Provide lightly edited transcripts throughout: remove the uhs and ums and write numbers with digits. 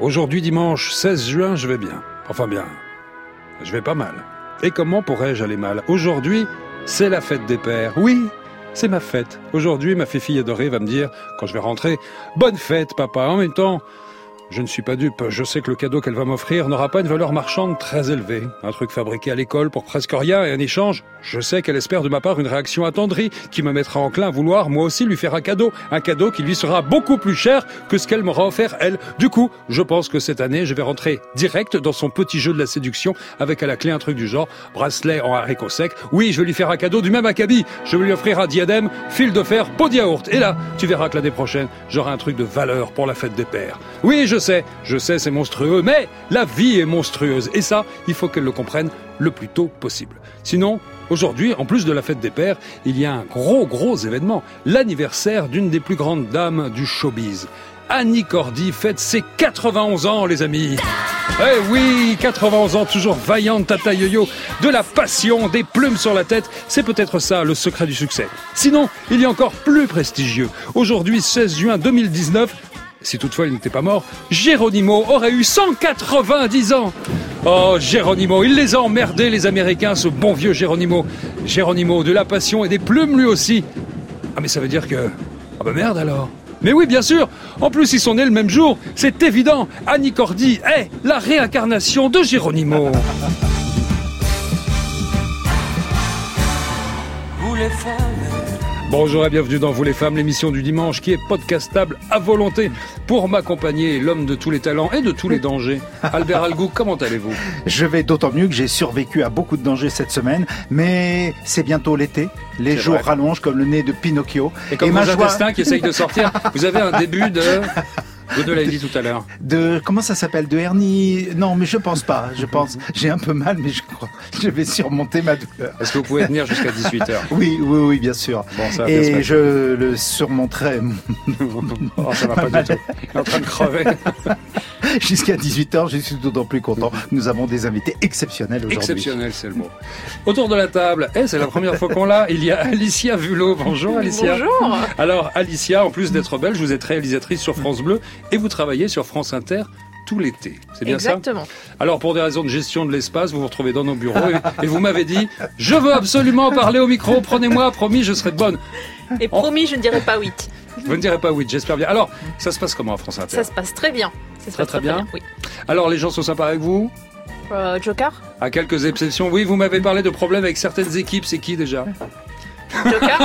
Aujourd'hui, dimanche 16 juin, je vais bien. Enfin bien, je vais pas mal. Et comment pourrais-je aller mal? Aujourd'hui, c'est la fête des pères. Oui, c'est ma fête. Aujourd'hui, ma fille adorée va me dire, quand je vais rentrer, « Bonne fête, papa !» En même temps, je ne suis pas dupe. Je sais que le cadeau qu'elle va m'offrir n'aura pas une valeur marchande très élevée. Un truc fabriqué à l'école pour presque rien et en échange, je sais qu'elle espère de ma part une réaction attendrie qui me mettra enclin à vouloir moi aussi lui faire un cadeau qui lui sera beaucoup plus cher que ce qu'elle m'aura offert elle. Du coup, je pense que cette année, je vais rentrer direct dans son petit jeu de la séduction avec à la clé un truc du genre bracelet en haricots secs. Oui, je vais lui faire un cadeau du même acabit. Je vais lui offrir un diadème, fil de fer, pot de yaourt. Et là, tu verras que l'année prochaine, j'aurai un truc de valeur pour la fête des pères. Oui, je sais, c'est monstrueux, mais la vie est monstrueuse. Et ça, il faut qu'elle le comprenne le plus tôt possible. Sinon, aujourd'hui, en plus de la fête des pères, il y a un gros événement. L'anniversaire d'une des plus grandes dames du showbiz. Annie Cordy fête ses 91 ans, les amis. Eh oui, 91 ans, toujours vaillante, tata yo-yo, de la passion, des plumes sur la tête. C'est peut-être ça, le secret du succès. Sinon, il y a encore plus prestigieux. Aujourd'hui, 16 juin 2019, si toutefois il n'était pas mort, Geronimo aurait eu 190 ans. Oh, Geronimo, il les a emmerdés, les Américains, ce bon vieux Geronimo. Geronimo, de la passion et des plumes lui aussi. Ah, mais ça veut dire que... Ah bah merde alors. Mais oui, bien sûr. En plus, ils sont nés le même jour. C'est évident. Annie Cordy est la réincarnation de Geronimo. Vous les femmes. Bonjour et bienvenue dans Vous les femmes, l'émission du dimanche qui est podcastable à volonté. Pour m'accompagner, l'homme de tous les talents et de tous les dangers. Albert Algou, comment allez-vous? Je vais d'autant mieux que j'ai survécu à beaucoup de dangers cette semaine, mais c'est bientôt l'été. Les jours rallongent comme le nez de Pinocchio. Et comme vos intestins qui essayent de sortir, vous avez un début de... Vous nous l'avez dit tout à l'heure. Comment ça s'appelle? De hernie? Non, mais je pense pas. J'ai un peu mal, mais je crois je vais surmonter ma douleur. Est-ce que vous pouvez tenir jusqu'à 18h? Oui, bien sûr. Bon, ça va et bien se je le surmonterai. Oh, ça va pas du tout. Il est en train de crever. Jusqu'à 18h, je suis d'autant plus content. Nous avons des invités exceptionnels aujourd'hui. Exceptionnel, c'est le mot. Autour de la table, c'est la première fois qu'on l'a, il y a Alicia Vulot. Bonjour Alicia. Bonjour. Alors Alicia, en plus d'être belge, vous êtes réalisatrice sur France Bleu et vous travaillez sur France Inter tout l'été. C'est bien Exactement. ça? Alors pour des raisons de gestion de l'espace, vous vous retrouvez dans nos bureaux et vous m'avez dit « Je veux absolument parler au micro, prenez-moi, promis, je serai bonne. » Et promis, je ne dirais pas oui. Vous ne direz pas oui, j'espère bien. Alors, ça se passe comment à France Inter? Ça se passe très bien. Ça se passe très bien. Oui. Alors, les gens sont sympas avec vous? Joker? À quelques exceptions. Oui, vous m'avez parlé de problèmes avec certaines équipes. C'est qui déjà? Joker?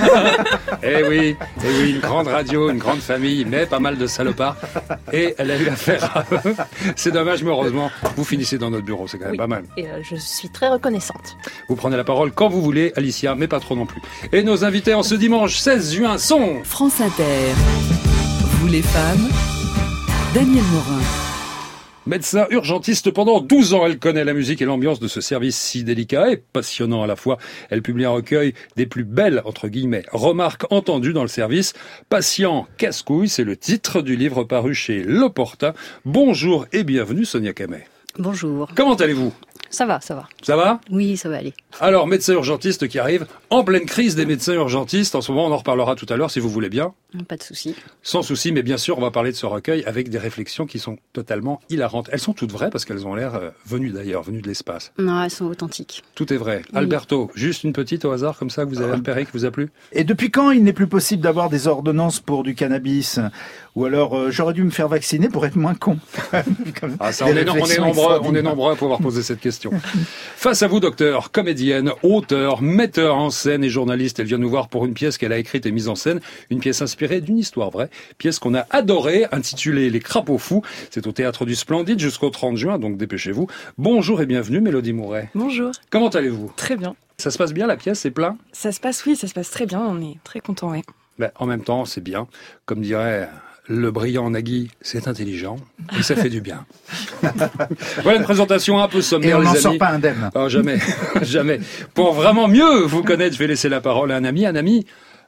Eh oui, une grande radio, une grande famille, mais pas mal de salopards. Et elle a eu affaire à eux. C'est dommage, mais heureusement, vous finissez dans notre bureau. C'est quand même pas mal. Et je suis très reconnaissante. Vous prenez la parole quand vous voulez, Alicia, mais pas trop non plus. Et nos invités en ce dimanche 16 juin sont... France Inter. Vous les femmes, Daniel Morin. Médecin urgentiste pendant 12 ans, elle connaît la musique et l'ambiance de ce service si délicat et passionnant à la fois. Elle publie un recueil des plus belles, entre guillemets, remarques entendues dans le service. Patient casse-couille, c'est le titre du livre paru chez L'Opportun. Bonjour et bienvenue Sonia Camet. Bonjour. Comment allez-vous? Ça va, ça va. Ça va? Oui, ça va aller. Alors, médecin urgentiste qui arrive, en pleine crise des médecins urgentistes. En ce moment, on en reparlera tout à l'heure si vous voulez bien. Pas de souci. Sans souci, mais bien sûr, on va parler de ce recueil avec des réflexions qui sont totalement hilarantes. Elles sont toutes vraies parce qu'elles ont l'air venues d'ailleurs, venues de l'espace. Non, elles sont authentiques. Tout est vrai. Oui. Alberto, juste une petite au hasard comme ça que vous avez repéré, qui vous a plu? Et depuis quand il n'est plus possible d'avoir des ordonnances pour du cannabis? Ou alors, j'aurais dû me faire vacciner pour être moins con. Ah, ça, on est nombreux à pouvoir poser cette question. Face à vous, docteur, comédienne, auteur, metteur en scène et journaliste, elle vient nous voir pour une pièce qu'elle a écrite et mise en scène, une pièce inspirée d'une histoire vraie, pièce qu'on a adorée, intitulée Les Crapauds Fous. C'est au Théâtre du Splendide jusqu'au 30 juin, donc dépêchez-vous. Bonjour et bienvenue, Mélodie Mouret. Bonjour. Comment allez-vous? Très bien. Ça se passe bien, la pièce, c'est plein? Ça se passe très bien, on est très contents, oui. Ben, en même temps, c'est bien. Comme dirait le brillant Nagui, c'est intelligent et ça fait du bien. Voilà une présentation un peu sommaire, et on les n'en amis. sort pas indemne. Oh, jamais, jamais. Pour vraiment mieux vous connaître, je vais laisser la parole à un ami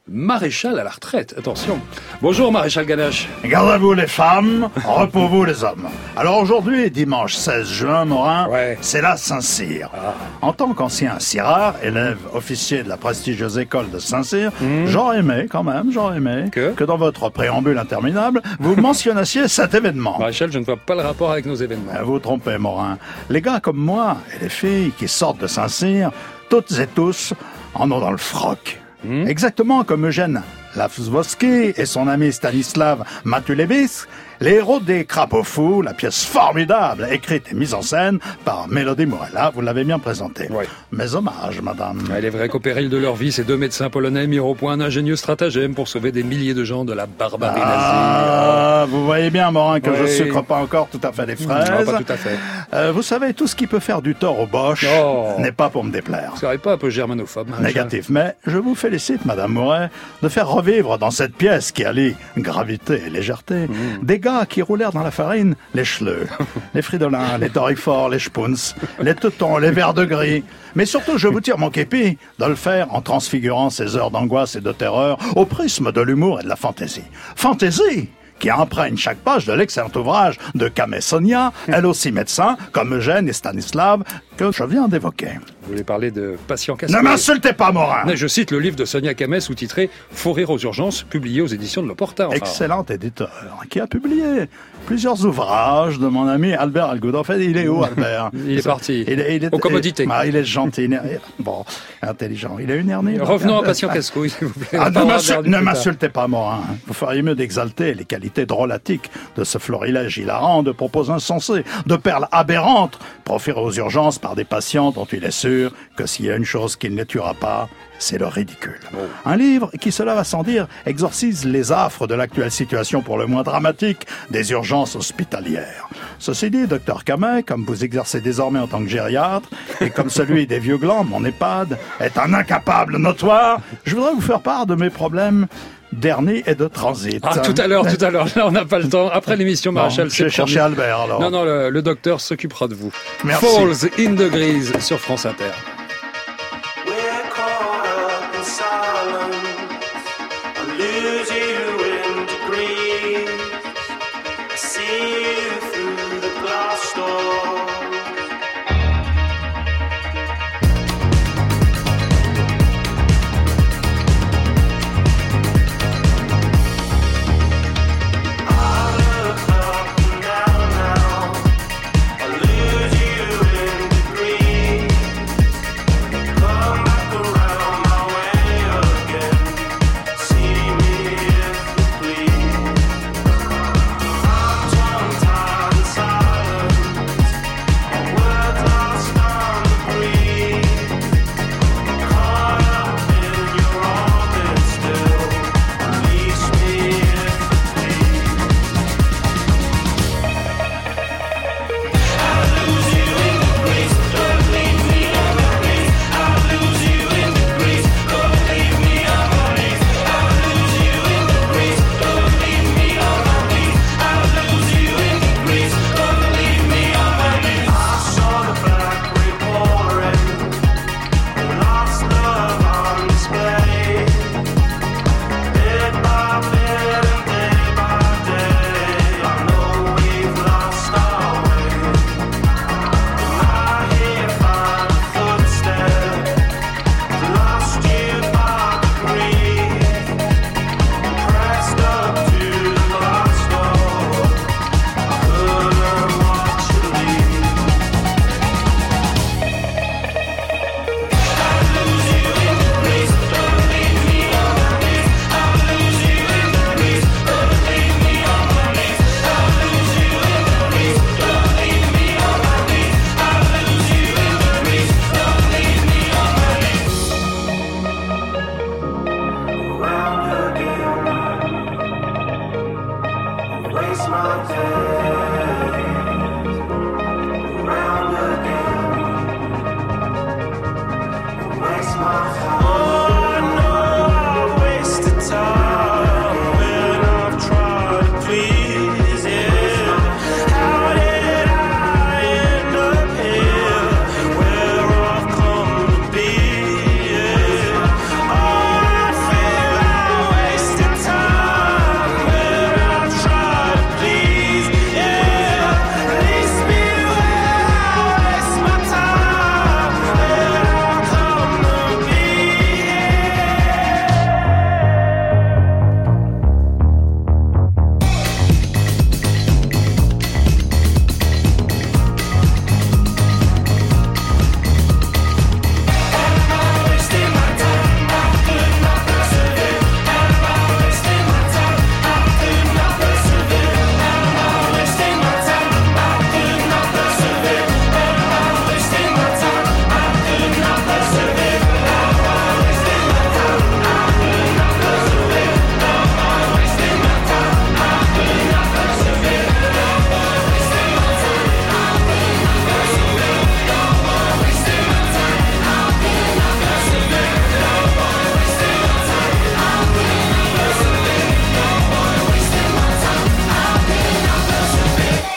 maréchal à la retraite. Attention. Bonjour Maréchal Ganache. Garde à vous les femmes, repos vous les hommes. Alors aujourd'hui, dimanche 16 juin, Morin, c'est la Saint-Cyr. En tant qu'ancien cirard, élève officier de la prestigieuse école de Saint-Cyr, j'aurais aimé que dans votre préambule interminable, vous mentionnassiez cet événement. Maréchal, je ne vois pas le rapport avec nos événements. Vous vous trompez, Morin. Les gars comme moi et les filles qui sortent de Saint-Cyr, toutes et tous, en ont dans le froc. Exactement comme Eugène Lavsvoski et son ami Stanislav Matulevich, les héros des Crapauds Fous, la pièce formidable écrite et mise en scène par Mélodie Morella, vous l'avez bien présentée. Oui. Mes hommages, madame. Il est vrai qu'au péril de leur vie, ces deux médecins polonais mirent au point un ingénieux stratagème pour sauver des milliers de gens de la barbarie nazie. Vous voyez bien, Morin, que je sucre pas encore tout à fait les fraises. Non, pas tout à fait. Vous savez, tout ce qui peut faire du tort aux Boches n'est pas pour me déplaire. Vous serez pas un peu germanophobe, Maréchal? Négatif, mais je vous félicite, madame Moret, de faire revivre dans cette pièce qui allie gravité et légèreté des gars qui roulèrent dans la farine, les chleux, les fridolins, les torifort, les spoons, les teutons, les verres de gris. Mais surtout, je vous tire mon képi de le faire en transfigurant ces heures d'angoisse et de terreur au prisme de l'humour et de la fantaisie. Fantaisie qui imprègne chaque page de l'excellent ouvrage de Camé Sonia, elle aussi médecin, comme Eugène et Stanislav, que je viens d'évoquer. Vous voulez parler de Patient Casqué? Ne m'insultez pas, Morin! Je cite le livre de Sonia Camé sous-titré « Faut rire aux urgences » publié aux éditions de L'Opportun. Excellent éditeur, qui a publié plusieurs ouvrages de mon ami Albert Algoud. En fait, il est où, Albert? Il est parti. Il est aux commodités. Il est gentil, bon, intelligent. Il a une hernie. Revenons à Patient Casqué, s'il vous plaît. Ne m'insultez pas, Morin. Vous feriez mieux d'exalter les qualités drôlatiques de ce florilège hilarant de propos insensés, de perles aberrantes, proférées aux urgences par des patients dont il est sûr que s'il y a une chose qui ne les tuera pas, c'est le ridicule. Un livre qui, cela va sans dire, exorcise les affres de l'actuelle situation pour le moins dramatique des urgences hospitalières. Ceci dit, docteur Camet, comme vous exercez désormais en tant que gériatre, et comme celui des vieux glands, mon EHPAD, est un incapable notoire, je voudrais vous faire part de mes problèmes d'hernie et de transit. Tout à l'heure. Là, on n'a pas le temps. Après l'émission, Maréchal, je vais chercher Albert, alors. Non, le docteur s'occupera de vous. Merci. Falls in the Grise sur France Inter.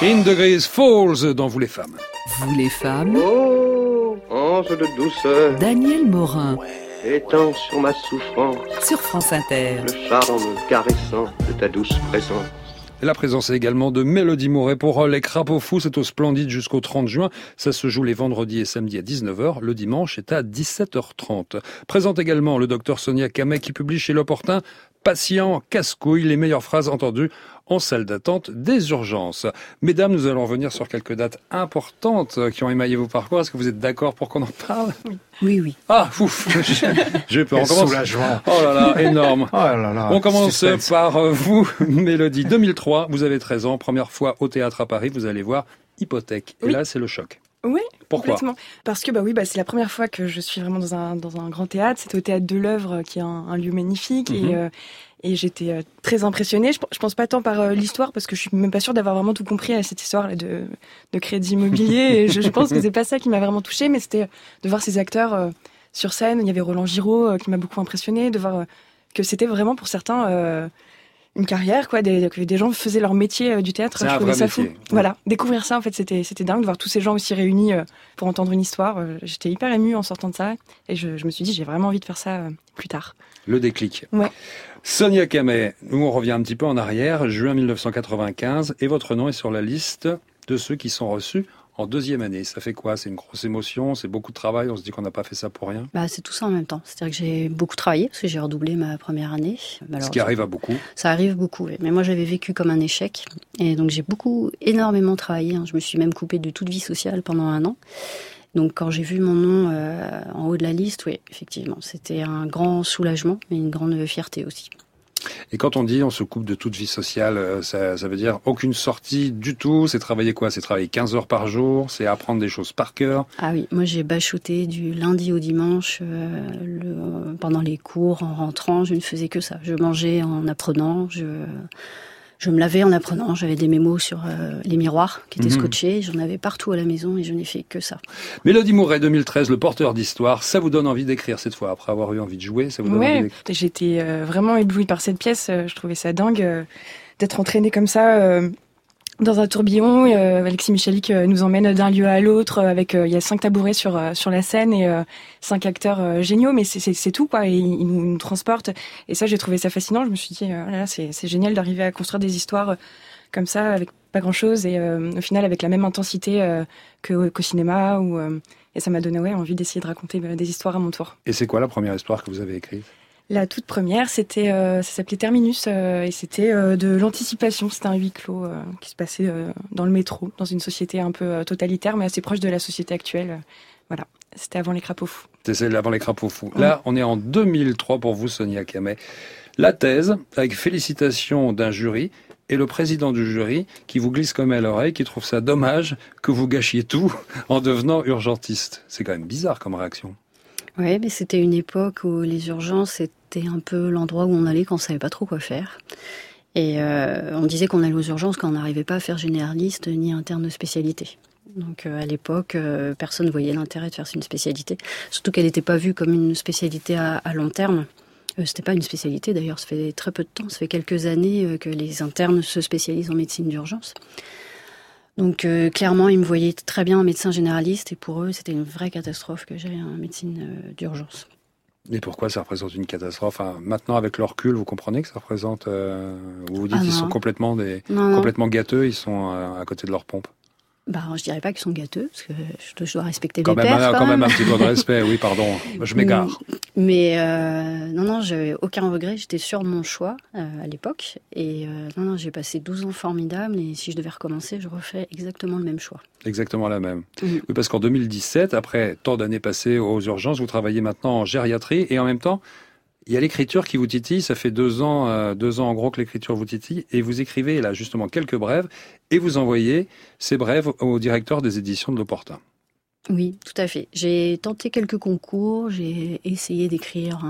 In Degrees Falls dans Vous les femmes. Vous les femmes, Oh, ange de douceur, Daniel Morin, étends sur ma souffrance sur France Inter. le charme caressant de ta douce présence. Et la présence également de Mélodie Mouret pour Les Crapauds Fous. C'est au Splendide jusqu'au 30 juin. Ça se joue les vendredis et samedis à 19h. Le dimanche est à 17h30. Présente également le docteur Sonia Camet qui publie chez L'Opportun Patient, casse-couille, les meilleures phrases entendues en salle d'attente des urgences. Mesdames, nous allons revenir sur quelques dates importantes qui ont émaillé vos parcours. Est-ce que vous êtes d'accord pour qu'on en parle? Oui, oui. Ah, ouf, j'ai peur. On Quel commence. soulagement. Oh là là, énorme. Oh là là. On commence suspense. par vous, Mélodie. 2003, vous avez 13 ans, première fois au théâtre à Paris, vous allez voir Hypothèque. Et Oui. là, c'est le choc. Oui, Pourquoi? complètement. Parce que c'est la première fois que je suis vraiment dans un grand théâtre. C'était au théâtre de l'Œuvre, qui est un lieu magnifique. Et j'étais très impressionnée. Je pense pas tant par l'histoire, parce que je suis même pas sûre d'avoir vraiment tout compris à cette histoire de crédit immobilier. Et je pense que c'est pas ça qui m'a vraiment touchée, mais c'était de voir ces acteurs sur scène. Il y avait Roland Giraud qui m'a beaucoup impressionnée, de voir que c'était vraiment pour certains une carrière, quoi. Que des gens faisaient leur métier du théâtre. C'est Je un trouvais vrai ça métier. fou. Voilà, découvrir ça, en fait, c'était dingue de voir tous ces gens aussi réunis pour entendre une histoire. J'étais hyper émue en sortant de ça, et je me suis dit, j'ai vraiment envie de faire ça plus tard. Le déclic. Ouais. Sonia Camet, nous on revient un petit peu en arrière, juin 1995, et votre nom est sur la liste de ceux qui sont reçus en deuxième année. Ça fait quoi? C'est une grosse émotion, c'est beaucoup de travail, on se dit qu'on n'a pas fait ça pour rien. C'est tout ça en même temps. C'est-à-dire que j'ai beaucoup travaillé, parce que j'ai redoublé ma première année. Ce qui arrive à beaucoup. Ça arrive beaucoup, oui. Mais moi, j'avais vécu comme un échec. Et donc, j'ai énormément travaillé. Je me suis même coupée de toute vie sociale pendant 1 an. Donc, quand j'ai vu mon nom en haut de la liste, oui, effectivement, c'était un grand soulagement, mais une grande fierté aussi. Et quand on dit on se coupe de toute vie sociale, ça veut dire aucune sortie du tout. C'est travailler quoi? C'est travailler 15 heures par jour, c'est apprendre des choses par cœur. Ah oui, moi j'ai bachoté du lundi au dimanche pendant les cours, en rentrant, je ne faisais que ça. Je mangeais en apprenant, je me lavais en apprenant, j'avais des mémos sur les miroirs qui étaient scotchés, j'en avais partout à la maison et je n'ai fait que ça. Mélodie Mouret, 2013, le porteur d'histoire, ça vous donne envie d'écrire cette fois, après avoir eu envie de jouer, ça vous donne envie d'écrire? J'étais vraiment éblouie par cette pièce, je trouvais ça dingue d'être entraînée comme ça dans un tourbillon. Alexis Michalik nous emmène d'un lieu à l'autre, avec il y a 5 tabourets sur la scène et 5 acteurs géniaux, mais c'est tout, quoi. Et ils nous transportent. Et ça, j'ai trouvé ça fascinant. Je me suis dit, c'est génial d'arriver à construire des histoires comme ça, avec pas grand-chose, et au final avec la même intensité qu'au cinéma. Et ça m'a donné envie d'essayer de raconter des histoires à mon tour. Et c'est quoi la première histoire que vous avez écrite? La toute première, c'était, ça s'appelait Terminus, et c'était de l'anticipation. C'était un huis clos qui se passait dans le métro, dans une société un peu totalitaire, mais assez proche de la société actuelle. Voilà, c'était avant Les Crapauds Fous. C'est avant Les Crapauds Fous. Là, on est en 2003 pour vous, Sonia Camet. La thèse, avec félicitations d'un jury, et le président du jury qui vous glisse comme à l'oreille, qui trouve ça dommage que vous gâchiez tout en devenant urgentiste. C'est quand même bizarre comme réaction. Oui, mais c'était une époque où les urgences, c'était un peu l'endroit où on allait quand on savait pas trop quoi faire. Et on disait qu'on allait aux urgences quand on n'arrivait pas à faire généraliste ni interne de spécialité. Donc à l'époque, personne ne voyait l'intérêt de faire une spécialité. Surtout qu'elle n'était pas vue comme une spécialité à long terme. C'était pas une spécialité d'ailleurs, ça fait très peu de temps, ça fait quelques années que les internes se spécialisent en médecine d'urgence. Donc clairement, ils me voyaient très bien en médecin généraliste et pour eux, c'était une vraie catastrophe que j'aille en médecine d'urgence. Et pourquoi ça représente une catastrophe? Maintenant, avec le recul, vous comprenez que ça représente... vous vous dites qu'ils sont complètement gâteux, ils sont à côté de leur pompe. Je dirais pas qu'ils sont gâteux, parce que je dois respecter quand les même, pères. Quand même un petit peu de respect, oui, pardon, je m'égare. Mais non, j'avais aucun regret, j'étais sûre de mon choix à l'époque. Et j'ai passé 12 ans formidables, et si je devais recommencer, je refais exactement le même choix. Exactement la même. Oui, parce qu'en 2017, après tant d'années passées aux urgences, vous travaillez maintenant en gériatrie, et en même temps, il y a l'écriture qui vous titille, ça fait 2 ans en gros que l'écriture vous titille, et vous écrivez là justement quelques brèves, et vous envoyez ces brèves au directeur des éditions de L'Opportun. Oui, tout à fait. J'ai tenté quelques concours, j'ai essayé d'écrire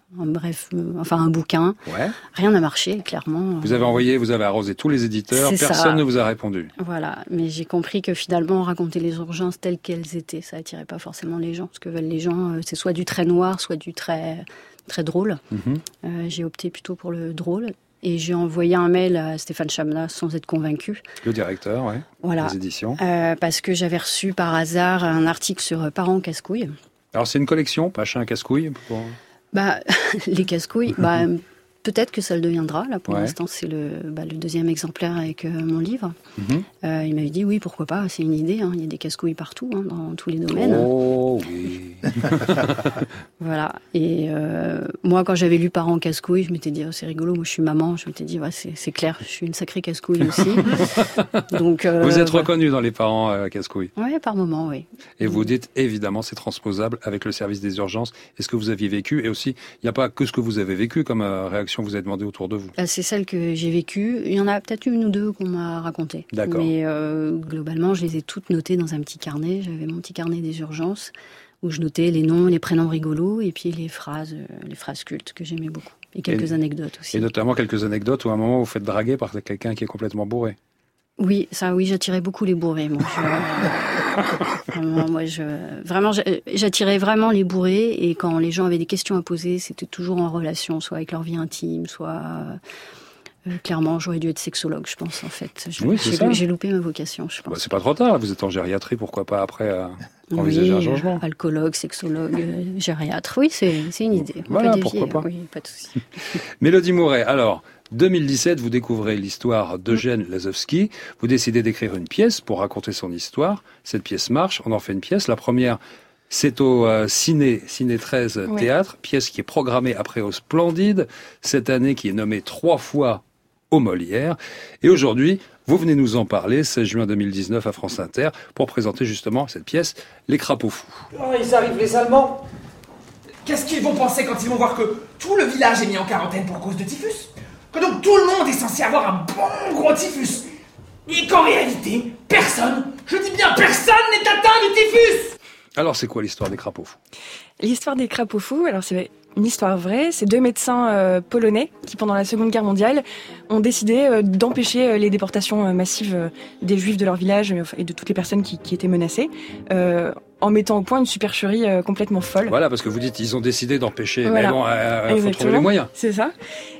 un bouquin. Ouais. Rien n'a marché, clairement. Vous avez arrosé tous les éditeurs, personne ne vous a répondu. Voilà, mais j'ai compris que finalement, raconter les urgences telles qu'elles étaient, ça attirait pas forcément les gens. Ce que veulent les gens, c'est soit du très noir, soit du très drôle. J'ai opté plutôt pour le drôle. Et j'ai envoyé un mail à Stéphane Chamna sans être convaincue. Le directeur, ouais. Voilà. Des éditions. Parce que j'avais reçu par hasard un article sur Parents casse-couilles. Alors c'est une collection, Pachin casse-couille pour... Les casse-couilles, peut-être que ça le deviendra. Là, pour Ouais. l'instant, c'est le deuxième exemplaire avec mon livre. Mhm. Il m'avait dit oui, pourquoi pas, c'est une idée. Il y a des casse-couilles partout, dans tous les domaines. Oh oui. Voilà. Et moi, quand j'avais lu Parents casse-couilles, je m'étais dit, c'est rigolo, moi je suis maman. Je m'étais dit, c'est clair, je suis une sacrée casse-couille aussi. Donc, Vous êtes reconnu dans les parents casse-couilles. Oui, par moment, oui. Et vous dites, évidemment, c'est transposable avec le service des urgences. Est-ce que vous aviez vécu? Et aussi, il n'y a pas que ce que vous avez vécu comme réaction vous avez demandé autour de vous. C'est celle que j'ai vécue. Il y en a peut-être une ou deux qu'on m'a racontées. D'accord. Mais globalement, je les ai toutes notées dans un petit carnet. J'avais mon petit carnet des urgences où je notais les noms, les prénoms rigolos et puis les phrases cultes que j'aimais beaucoup. Et quelques anecdotes aussi. Et notamment quelques anecdotes où à un moment vous faites draguer par quelqu'un qui est complètement bourré. Oui, j'attirais beaucoup les bourrés. Moi, j'attirais vraiment les bourrés. Et quand les gens avaient des questions à poser, c'était toujours en relation, soit avec leur vie intime, soit... clairement, j'aurais dû être sexologue, je pense, en fait. J'ai loupé ma vocation, je pense. C'est pas trop tard, vous êtes en gériatrie, pourquoi pas après envisager un changement. Alcoologue, sexologue, gériatre, oui, c'est une idée. On voilà, peut dévier, pourquoi pas. Oui, pas de souci. Mélodie Mouret, alors, 2017, vous découvrez l'histoire d'Eugène Lazowski. Vous décidez d'écrire une pièce pour raconter son histoire. Cette pièce marche, on en fait une pièce. La première, c'est au Ciné 13 Théâtre, pièce qui est programmée après au Splendide, cette année qui est nommée 3 fois au Molière. Et aujourd'hui, vous venez nous en parler, 16 juin 2019 à France Inter, pour présenter justement cette pièce, Les Crapauds Fous. Oh, ils arrivent, les Allemands. Qu'est-ce qu'ils vont penser quand ils vont voir que tout le village est mis en quarantaine pour cause de typhus? Que donc tout le monde est censé avoir un bon gros typhus? Et qu'en réalité, personne, je dis bien personne, n'est atteint du typhus! Alors c'est quoi l'histoire des Crapauds Fous? L'histoire des Crapauds Fous, alors c'est une histoire vraie. C'est 2 médecins polonais qui, pendant la Seconde Guerre mondiale, ont décidé d'empêcher les déportations massives des Juifs de leur village et de toutes les personnes qui étaient menacées, en mettant au point une supercherie complètement folle. Voilà, parce que vous dites ils ont décidé d'empêcher, voilà. Mais bon, faut trouver les moyens. C'est ça.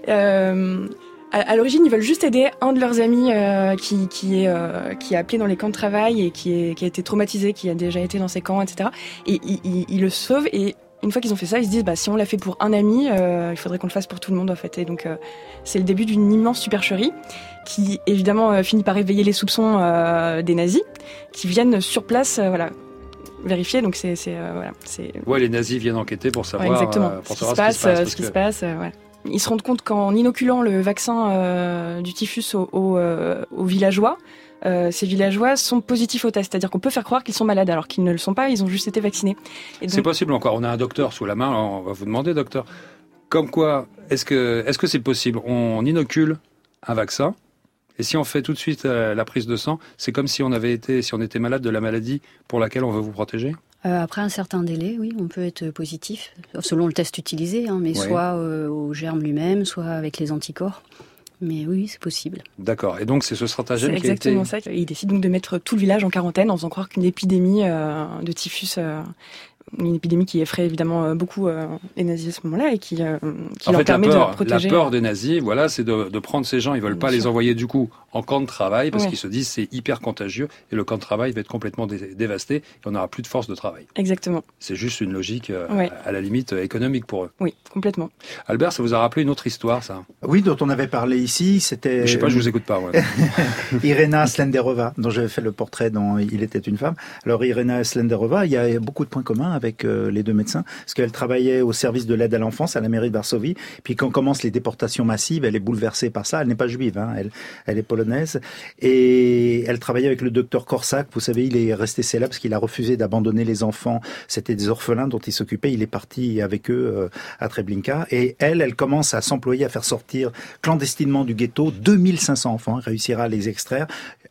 À l'origine, ils veulent juste aider un de leurs amis qui a appelé dans les camps de travail et qui a été traumatisé, qui a déjà été dans ces camps, etc. Et ils le sauvent. Et une fois qu'ils ont fait ça, ils se disent si on l'a fait pour un ami, il faudrait qu'on le fasse pour tout le monde en fait. Et donc c'est le début d'une immense supercherie qui évidemment finit par réveiller les soupçons des nazis qui viennent sur place, vérifier. Donc Ouais, les nazis viennent enquêter pour savoir, exactement. Pour ce savoir qui se passe. Ouais. Ils se rendent compte qu'en inoculant le vaccin du typhus aux villageois, ces villageois sont positifs au test, c'est-à-dire qu'on peut faire croire qu'ils sont malades alors qu'ils ne le sont pas, ils ont juste été vaccinés. Et donc... C'est possible encore, on a un docteur sous la main, on va vous demander, docteur, comme quoi, est-ce que c'est possible? On inocule un vaccin, et si on fait tout de suite la prise de sang, c'est comme si on était malade de la maladie pour laquelle on veut vous protéger? Après un certain délai, oui, on peut être positif, selon le test utilisé, mais soit au germe lui-même, soit avec les anticorps. Mais oui, c'est possible. D'accord. Et donc, c'est ce stratagème qui a été... C'est exactement ça. Ils décident donc de mettre tout le village en quarantaine en faisant croire qu'une épidémie de typhus... une épidémie qui effraie évidemment beaucoup les nazis à ce moment-là et qui leur permet de protéger... La peur des nazis, c'est de prendre ces gens. Ils veulent pas les envoyer du coup en camp de travail parce qu'ils se disent c'est hyper contagieux et le camp de travail va être complètement dévasté et on n'aura plus de force de travail. Exactement. C'est juste une logique à la limite économique pour eux. Oui, complètement. Albert, ça vous a rappelé une autre histoire, ça? Oui, dont on avait parlé ici, c'était... Je sais pas, je vous écoute pas. Ouais. Irena Slenderova, dont j'avais fait le portrait dans Il était une femme. Alors Irena Slenderova, il y a beaucoup de points communs avec les 2 médecins, parce qu'elle travaillait au service de l'aide à l'enfance à la mairie de Varsovie. Puis quand commencent les déportations massives, elle est bouleversée par ça. Elle n'est pas juive, elle est polonaise. Et elle travaillait avec le docteur Korsak. Vous savez, il est resté célèbre parce qu'il a refusé d'abandonner les enfants. C'était des orphelins dont il s'occupait. Il est parti avec eux à Treblinka. Et elle commence à s'employer à faire sortir clandestinement du ghetto 2500 enfants. Elle réussira à les extraire.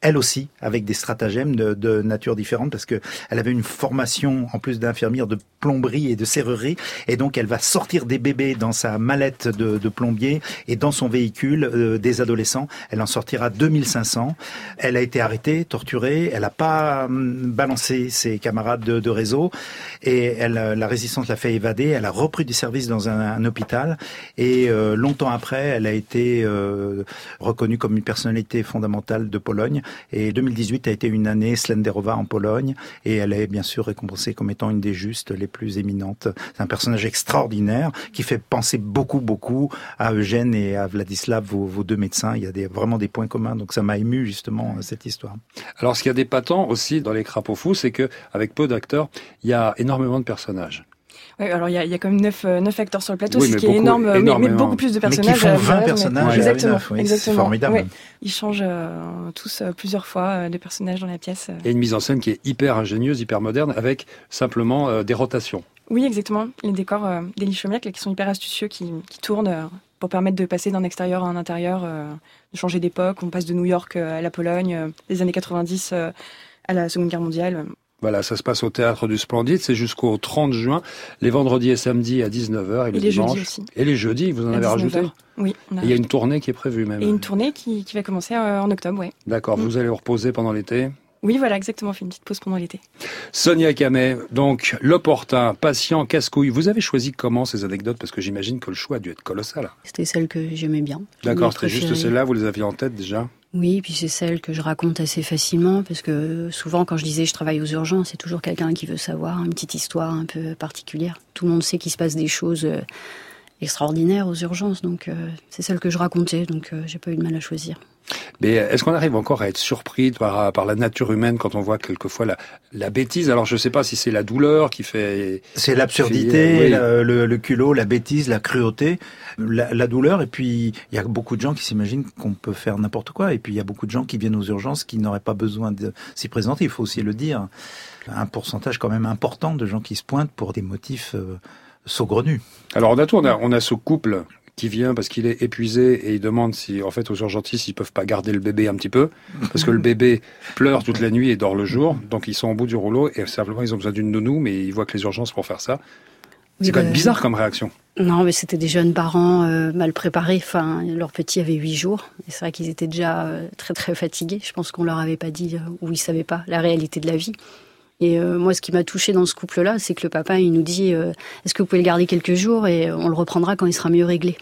elle aussi, avec des stratagèmes de nature différente, parce que elle avait une formation, en plus d'infirmière, de plomberie et de serrurerie, et donc elle va sortir des bébés dans sa mallette de plombier, et dans son véhicule, des adolescents. Elle en sortira 2500. Elle a été arrêtée, torturée, elle n'a pas balancé ses camarades de réseau, et la résistance l'a fait évader. Elle a repris du service dans un hôpital, et longtemps après, elle a été reconnue comme une personnalité fondamentale de Pologne, et 2018 a été une année Slenderowa en Pologne, et elle est bien sûr récompensée comme étant une des justes les plus éminentes. C'est un personnage extraordinaire qui fait penser beaucoup à Eugène et à Vladislav, vos deux médecins. Il y a vraiment des points communs, donc ça m'a ému justement cette histoire. Alors ce qu'il y a d'épatant aussi dans Les Crapauds Fous, c'est que avec peu d'acteurs, il y a énormément de personnages. Oui, alors il y a quand même 9 acteurs sur le plateau, oui, ce qui est énorme, mais beaucoup plus de personnages. Mais qui font 20 personnages. Exactement, oui, c'est formidable. Ouais. Ils changent tous plusieurs fois de personnages dans la pièce. Et une mise en scène qui est hyper ingénieuse, hyper moderne, avec simplement des rotations. Oui, exactement. Les décors d'Élie Chomiak qui sont hyper astucieux, qui tournent pour permettre de passer d'un extérieur à un intérieur, de changer d'époque. On passe de New York à la Pologne, des années 90 à la Seconde Guerre mondiale. Voilà, ça se passe au Théâtre du Splendide, c'est jusqu'au 30 juin, les vendredis et samedis à 19h et le les dimanche. jeudis aussi. Et les jeudis, vous en avez rajouté ? Oui. Il y a une tournée qui est prévue même. Et une tournée qui va commencer en octobre, oui. D'accord, vous allez vous reposer pendant l'été ? Oui, voilà, exactement, on fait une petite pause pendant l'été. Sonia Camet, donc l'opportun, patient, casse-couille. Vous avez choisi comment ces anecdotes ? Parce que j'imagine que le choix a dû être colossal. C'était celle que j'aimais bien. D'accord, c'était juste celle-là, vous les aviez en tête déjà ? Oui, puis c'est celle que je raconte assez facilement, parce que souvent quand je disais je travaille aux urgences, c'est toujours quelqu'un qui veut savoir une petite histoire un peu particulière. Tout le monde sait qu'il se passe des choses extraordinaires aux urgences, donc c'est celle que je racontais, donc j'ai pas eu de mal à choisir. Mais est-ce qu'on arrive encore à être surpris par la nature humaine quand on voit quelquefois la bêtise ? Alors je sais pas si c'est la douleur qui fait... C'est l'absurdité, oui. le culot, la bêtise, la cruauté, la douleur, et puis il y a beaucoup de gens qui s'imaginent qu'on peut faire n'importe quoi, et puis il y a beaucoup de gens qui viennent aux urgences qui n'auraient pas besoin de s'y présenter, il faut aussi le dire. Un pourcentage quand même important de gens qui se pointent pour des motifs saugrenus. Alors on a ce couple qui vient parce qu'il est épuisé et il demande si, en fait, aux urgentistes, ils peuvent pas garder le bébé un petit peu, parce que le bébé pleure toute la nuit et dort le jour, donc ils sont au bout du rouleau et simplement ils ont besoin d'une nounou, mais ils voient que les urgences pour faire ça. C'est quand même bizarre comme réaction. Non, mais c'était des jeunes parents mal préparés. Enfin, leur petit avait 8 jours. Et c'est vrai qu'ils étaient déjà très très fatigués. Je pense qu'on leur avait pas dit ou ils savaient pas la réalité de la vie. Et moi, ce qui m'a touchée dans ce couple-là, c'est que le papa, il nous dit est-ce que vous pouvez le garder quelques jours et on le reprendra quand il sera mieux réglé.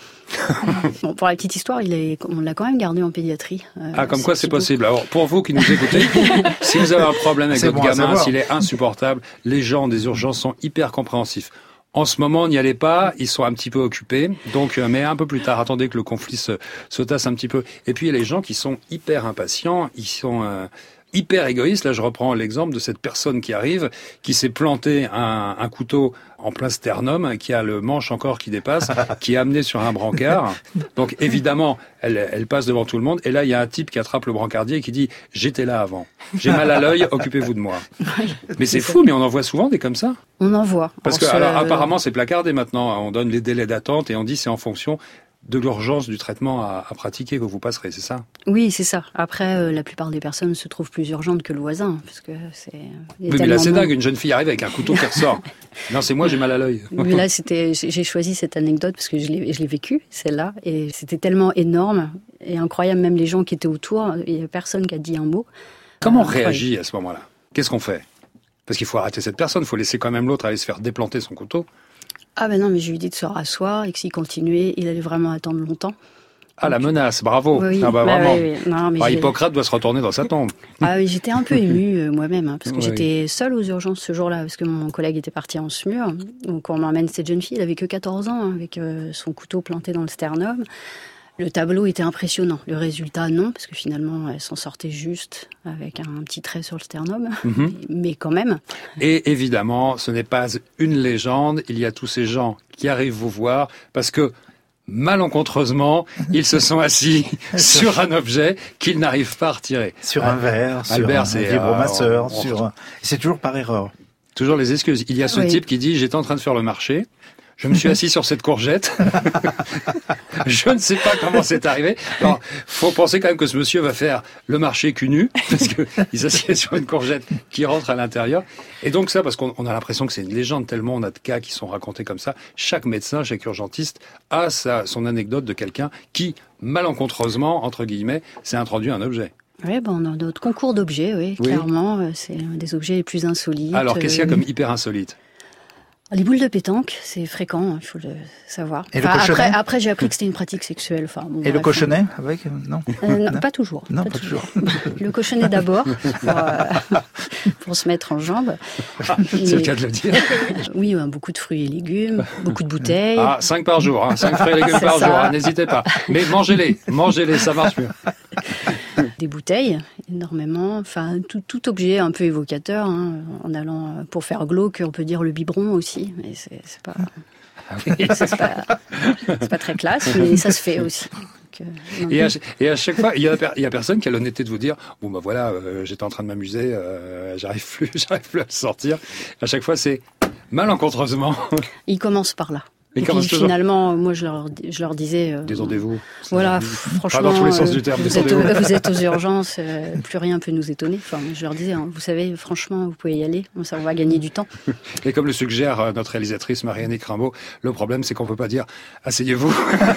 Bon, pour la petite histoire, on l'a quand même gardé en pédiatrie. Comme quoi c'est possible. Alors, pour vous qui nous écoutez, si vous avez un problème avec votre gamin, s'il est insupportable, les gens des urgences sont hyper compréhensifs. En ce moment, n'y allez pas, ils sont un petit peu occupés, donc mais un peu plus tard, attendez que le conflit se tasse un petit peu. Et puis il y a les gens qui sont hyper impatients, ils sont hyper égoïste. Là, je reprends l'exemple de cette personne qui arrive, qui s'est planté un couteau en plein sternum, qui a le manche encore qui dépasse, qui est amené sur un brancard. Donc, évidemment, elle passe devant tout le monde. Et là, il y a un type qui attrape le brancardier et qui dit « J'étais là avant. J'ai mal à l'œil, occupez-vous de moi. » Mais c'est fou, mais on en voit souvent des comme ça. On en voit. Parce que, alors, apparemment, c'est placardé maintenant. On donne les délais d'attente et on dit c'est en fonction de l'urgence du traitement à pratiquer que vous passerez, c'est ça ? Oui, c'est ça. Après, la plupart des personnes se trouvent plus urgentes que le voisin, parce que c'est... Oui, mais là, c'est dingue, une jeune fille arrive avec un couteau qui ressort. Non, c'est moi, j'ai mal à l'œil. Mais là, j'ai choisi cette anecdote parce que je l'ai vécue, celle-là, et c'était tellement énorme et incroyable, même les gens qui étaient autour, il n'y a personne qui a dit un mot. Comment on réagit à ce moment-là ? Qu'est-ce qu'on fait ? Parce qu'il faut arrêter cette personne, il faut laisser quand même l'autre aller se faire déplanter son couteau. Ah ben non, mais je lui ai dit de se rasseoir et que s'il continuait, il allait vraiment attendre longtemps. Ah, la menace, bravo. Oui, ah bah vraiment. Oui. Non, mais Hippocrate doit se retourner dans sa tombe. Ah oui, j'étais un peu émue moi-même, parce que j'étais seule aux urgences ce jour-là, parce que mon collègue était parti en SMUR. Donc on m'emmène cette jeune fille, elle avait que 14 ans, avec son couteau planté dans le sternum. Le tableau était impressionnant. Le résultat, non, parce que finalement, elle s'en sortait juste avec un petit trait sur le sternum. Mais quand même. Et évidemment, ce n'est pas une légende. Il y a tous ces gens qui arrivent vous voir parce que, malencontreusement, ils se sont assis sur un objet qu'ils n'arrivent pas à retirer. Sur un verre, Albert, sur un vibromasseur, c'est toujours par erreur. Toujours les excuses. Il y a ce type qui dit « J'étais en train de faire le marché. Je me suis assis sur cette courgette. Je ne sais pas comment c'est arrivé. Alors, faut penser quand même que ce monsieur va faire le marché cul nu, parce que il s'assied sur une courgette qui rentre à l'intérieur. Et donc ça, parce qu'on a l'impression que c'est une légende, tellement on a de cas qui sont racontés comme ça. Chaque médecin, chaque urgentiste a son anecdote de quelqu'un qui, malencontreusement, entre guillemets, s'est introduit un objet. Oui, on a notre concours d'objets, oui, clairement. C'est un des objets les plus insolites. Alors, qu'est-ce qu'il y a comme hyper insolite? Les boules de pétanque, c'est fréquent, il faut le savoir. Et le cochonnet après, j'ai appris que c'était une pratique sexuelle. Et le cochonnet avec non, non, pas toujours. Non, pas toujours. Le cochonnet d'abord, pour se mettre en jambes. C'est le cas de le dire. Oui, beaucoup de fruits et légumes, beaucoup de bouteilles. 5 par jour, 5 fruits et légumes par jour, n'hésitez pas. Mais mangez-les, ça marche mieux. Des bouteilles, énormément. Enfin, tout objet un peu évocateur. En allant pour faire glauque, on peut dire le biberon aussi, mais c'est pas. C'est pas très classe, mais ça se fait aussi. Donc, et à chaque fois, il y a personne qui a l'honnêteté de vous dire bon bah voilà, j'étais en train de m'amuser, j'arrive plus à le sortir. À chaque fois, c'est malencontreusement. Il commence par là. Et puis finalement, moi je leur disais... Détendez-vous. Voilà, franchement, pas dans tous les sens du terme, vous êtes aux urgences, plus rien peut nous étonner. Enfin, je leur disais, vous savez, franchement, vous pouvez y aller, ça on va gagner du temps. Et comme le suggère notre réalisatrice Marianne Crimbaud, le problème c'est qu'on peut pas dire « asseyez-vous ».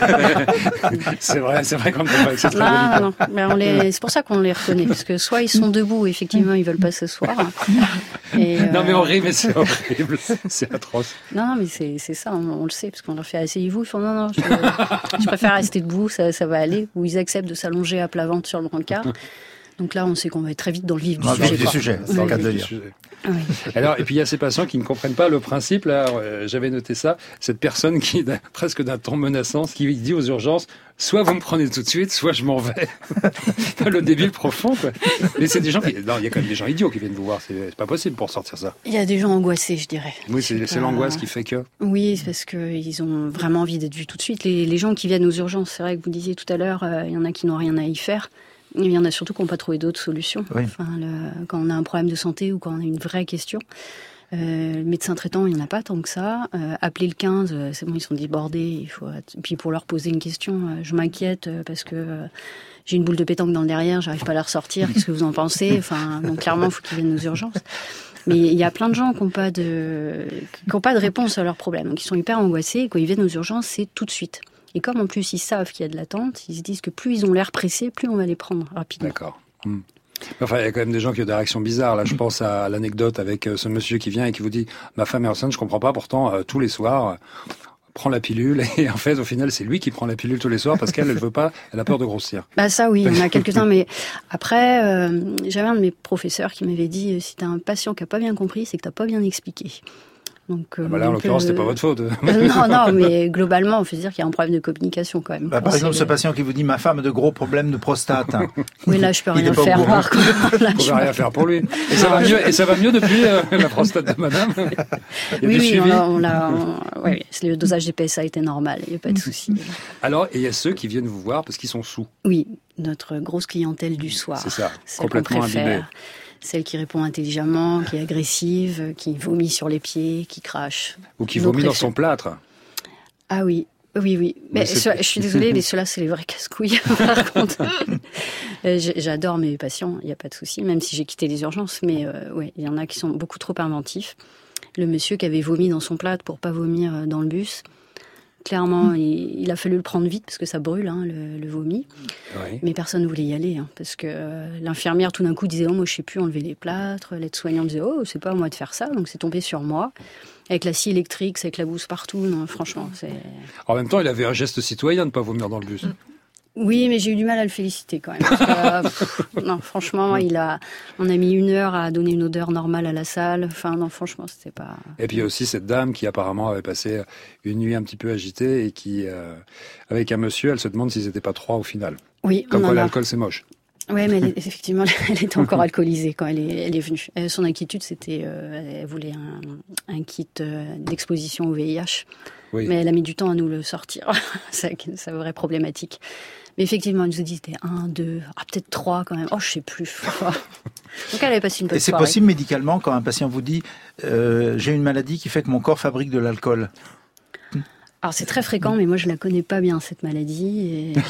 C'est vrai qu'on ne peut pas, c'est très délicat. Non, mais c'est pour ça qu'on les reconnaît, parce que soit ils sont debout, effectivement, ils veulent pas s'asseoir. Non mais on rit, mais c'est horrible, c'est atroce. Non, mais c'est ça, on le sait, parce qu'on leur fait asseyez-vous, ils font non, je préfère rester debout, ça va aller, ou ils acceptent de s'allonger à plat ventre sur le brancard. Donc là, on sait qu'on va être très vite dans le vif du sujet. C'est le cas de le dire. Oui. Alors, et puis il y a ces patients qui ne comprennent pas le principe, là, j'avais noté ça, cette personne qui, presque d'un ton menaçant, qui dit aux urgences, soit vous me prenez tout de suite, soit je m'en vais. Le débile profond, quoi. Mais c'est des gens non, il y a quand même des gens idiots qui viennent vous voir, c'est pas possible pour sortir ça. Il y a des gens angoissés, je dirais. Oui, c'est l'angoisse qui fait que... Oui, c'est parce qu'ils ont vraiment envie d'être vus tout de suite. Les gens qui viennent aux urgences, c'est vrai que vous disiez tout à l'heure, il y en a qui n'ont rien à y faire. Il y en a surtout qui n'ont pas trouvé d'autres solutions. Oui. Enfin, quand on a un problème de santé ou quand on a une vraie question, le médecin traitant, il n'y en a pas tant que ça. Appeler le 15, c'est bon, ils sont débordés. Puis pour leur poser une question, je m'inquiète parce que j'ai une boule de pétanque dans le derrière, j'arrive pas à la ressortir. Qu'est-ce que vous en pensez? Enfin, donc clairement, il faut qu'ils viennent aux urgences. Mais il y a plein de gens qui n'ont pas de réponse à leurs problèmes. Donc ils sont hyper angoissés. Et quand ils viennent aux urgences, c'est tout de suite. Et comme en plus ils savent qu'il y a de l'attente, ils se disent que plus ils ont l'air pressés, plus on va les prendre rapidement. D'accord. Enfin, il y a quand même des gens qui ont des réactions bizarres. Là, je pense à l'anecdote avec ce monsieur qui vient et qui vous dit « Ma femme est enceinte, je comprends pas, pourtant, tous les soirs, prend la pilule. » Et en fait, au final, c'est lui qui prend la pilule tous les soirs parce qu'elle ne veut pas, elle a peur de grossir. Bah ça, oui, il y en a quelques-uns. Mais après, j'avais un de mes professeurs qui m'avait dit « Si t'as un patient qui n'a pas bien compris, c'est que t'as pas bien expliqué. » Donc, là, en l'occurrence, c'était pas votre faute. Non, mais globalement, on peut dire qu'il y a un problème de communication quand même. Par exemple, ce patient qui vous dit « Ma femme a de gros problèmes de prostate. » Oui, là, je peux rien faire. Par contre, là, vous pouvez rien faire pour lui. Et ça va mieux depuis la prostate de madame. Oui, le dosage des PSA était normal, il n'y a pas de souci. Alors, et il y a ceux qui viennent vous voir parce qu'ils sont sous. Oui, notre grosse clientèle du soir. C'est ça, complètement imbibée. Celle qui répond intelligemment, qui est agressive, qui vomit sur les pieds, qui crache. Ou qui vomit dans son plâtre. Ah oui. Mais je suis désolée, mais ceux-là, c'est les vrais casse-couilles, par contre. J'adore mes patients, il n'y a pas de souci, même si j'ai quitté les urgences. Mais il y en a qui sont beaucoup trop inventifs. Le monsieur qui avait vomi dans son plâtre pour pas vomir dans le bus, clairement, il a fallu le prendre vite parce que ça brûle, le vomi. Oui. Mais personne ne voulait y aller, parce que l'infirmière, tout d'un coup, disait « Oh, moi, je sais plus enlever les plâtres ». L'aide-soignante disait « Oh, c'est pas à moi de faire ça ». Donc, c'est tombé sur moi. Avec la scie électrique, ça éclabousse partout. Non, franchement, c'est... En même temps, il avait un geste citoyen de ne pas vomir dans le bus. Oui, mais j'ai eu du mal à le féliciter quand même. Parce que, non, franchement, on a mis 1 heure à donner une odeur normale à la salle. Enfin, non, franchement, c'était pas... Et puis il y a aussi cette dame qui apparemment avait passé une nuit un petit peu agitée et qui, avec un monsieur, elle se demande s'ils n'étaient pas 3 au final. Oui. Comme quoi l'alcool, c'est moche. Oui, mais effectivement, elle était encore alcoolisée quand elle est venue. Son inquiétude, c'était... elle voulait un kit d'exposition au VIH. Oui. Mais elle a mis du temps à nous le sortir. C'est vraie problématique. Mais effectivement, elle nous a dit c'était 1, 2, peut-être 3 quand même. Oh, je sais plus. Donc elle avait passé une bonne soirée. Et c'est possible médicalement quand un patient vous dit j'ai une maladie qui fait que mon corps fabrique de l'alcool. Alors c'est très fréquent, mais moi je la connais pas bien cette maladie. Et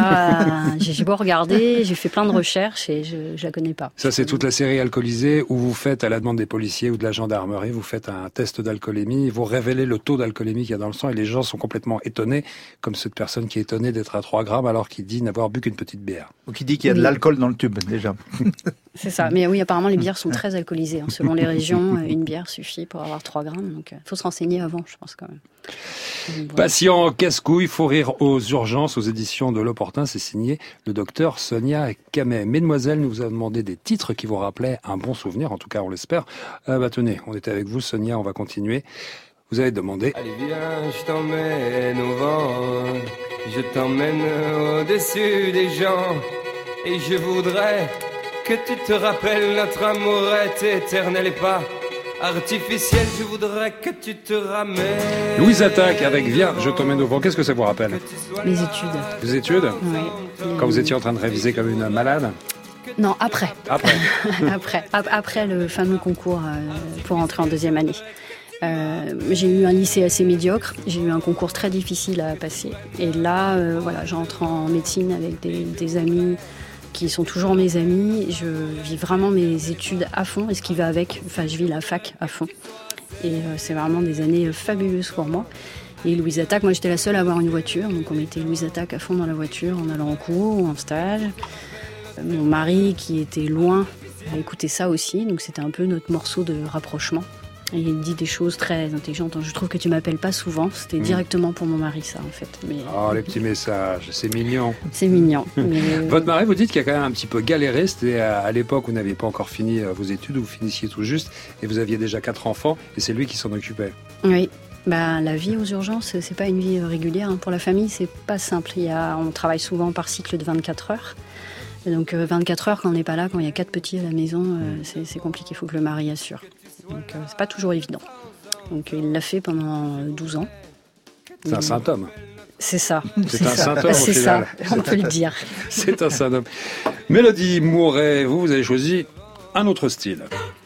j'ai beau regarder, j'ai fait plein de recherches et je la connais pas. Ça c'est toute la série alcoolisée où vous faites, à la demande des policiers ou de la gendarmerie, vous faites un test d'alcoolémie, vous révélez le taux d'alcoolémie qu'il y a dans le sang et les gens sont complètement étonnés, comme cette personne qui est étonnée d'être à 3 grammes alors qu'il dit n'avoir bu qu'une petite bière. Ou qui dit qu'il y a de l'alcool dans le tube déjà. C'est ça. Mais oui, apparemment les bières sont très alcoolisées. Hein. Selon les régions, une bière suffit pour avoir 3 grammes. Donc faut se renseigner avant, je pense quand même. Voilà. Patient casse-couille, faut rire aux urgences, aux éditions de l'Opportun, c'est signé le docteur Sonia Camet. Mesdemoiselles, nous vous avons demandé des titres qui vous rappelaient un bon souvenir, en tout cas on l'espère. Tenez, on était avec vous Sonia, on va continuer. Vous avez demandé... Allez viens, je t'emmène au vent, je t'emmène au-dessus des gens, et je voudrais que tu te rappelles, notre amour est éternel et pas... artificiel, je voudrais que tu te ramènes. Louise Attaque avec Viens, je t'emmène au vent. Qu'est-ce que ça vous rappelle? Les études. Les études? Oui. Quand vous étiez en train de réviser comme une malade? Non, après. Après. Après le fameux concours pour entrer en 2e année. J'ai eu un lycée assez médiocre, j'ai eu un concours très difficile à passer. Et là, j'entre en médecine avec des amis qui sont toujours mes amis. Je vis vraiment mes études à fond et ce qui va avec. Enfin, je vis la fac à fond. Et c'est vraiment des années fabuleuses pour moi. Et Louise Attaque, moi j'étais la seule à avoir une voiture. Donc on mettait Louise Attaque à fond dans la voiture en allant en cours ou en stage. Mon mari qui était loin a écouté ça aussi. Donc c'était un peu notre morceau de rapprochement. Et il dit des choses très intelligentes. Je trouve que tu m'appelles pas souvent. C'était directement pour mon mari, ça, en fait. Mais... Oh, les petits messages, c'est mignon. C'est mignon. Mais... Votre mari, vous dites qu'il a quand même un petit peu galéré. C'était à l'époque où vous n'aviez pas encore fini vos études, vous finissiez tout juste, et vous aviez déjà 4 enfants, et c'est lui qui s'en occupait. Oui. La vie aux urgences, c'est pas une vie régulière. Hein. Pour la famille, c'est pas simple. On travaille souvent par cycle de 24 heures. Donc 24 heures quand on n'est pas là, quand il y a 4 petits à la maison, c'est compliqué. Il faut que le mari assure. Donc c'est pas toujours évident. Donc il l'a fait pendant 12 ans. C'est un symptôme. C'est ça. C'est un symptôme au c'est final. Ça, on peut le dire. C'est un symptôme. Mélodie Mouret, vous avez choisi un autre style.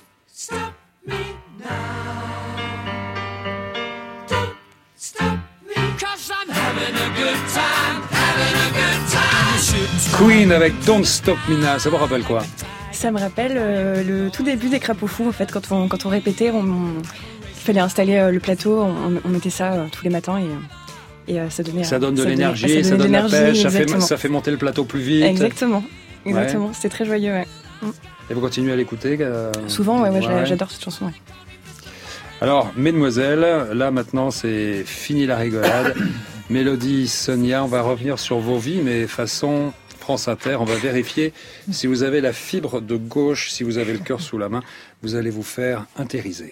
Queen avec Don't Stop Me Now, ça vous rappelle quoi? Ça me rappelle le tout début des Crapauds Fous, en fait, quand on répétait, il fallait installer le plateau, on mettait ça tous les matins et ça donnait... Ça donne de l'énergie, ça donne la pêche, ça fait monter le plateau plus vite. Exactement, ouais. C'était très joyeux, ouais. Et vous continuez à l'écouter Souvent, ouais. J'adore cette chanson, ouais. Alors, mesdemoiselles, là maintenant c'est fini la rigolade. Mélodie, Sonia, on va revenir sur vos vies, mais façon France Inter. On va vérifier si vous avez la fibre de gauche, si vous avez le cœur sous la main. Vous allez vous faire intériser.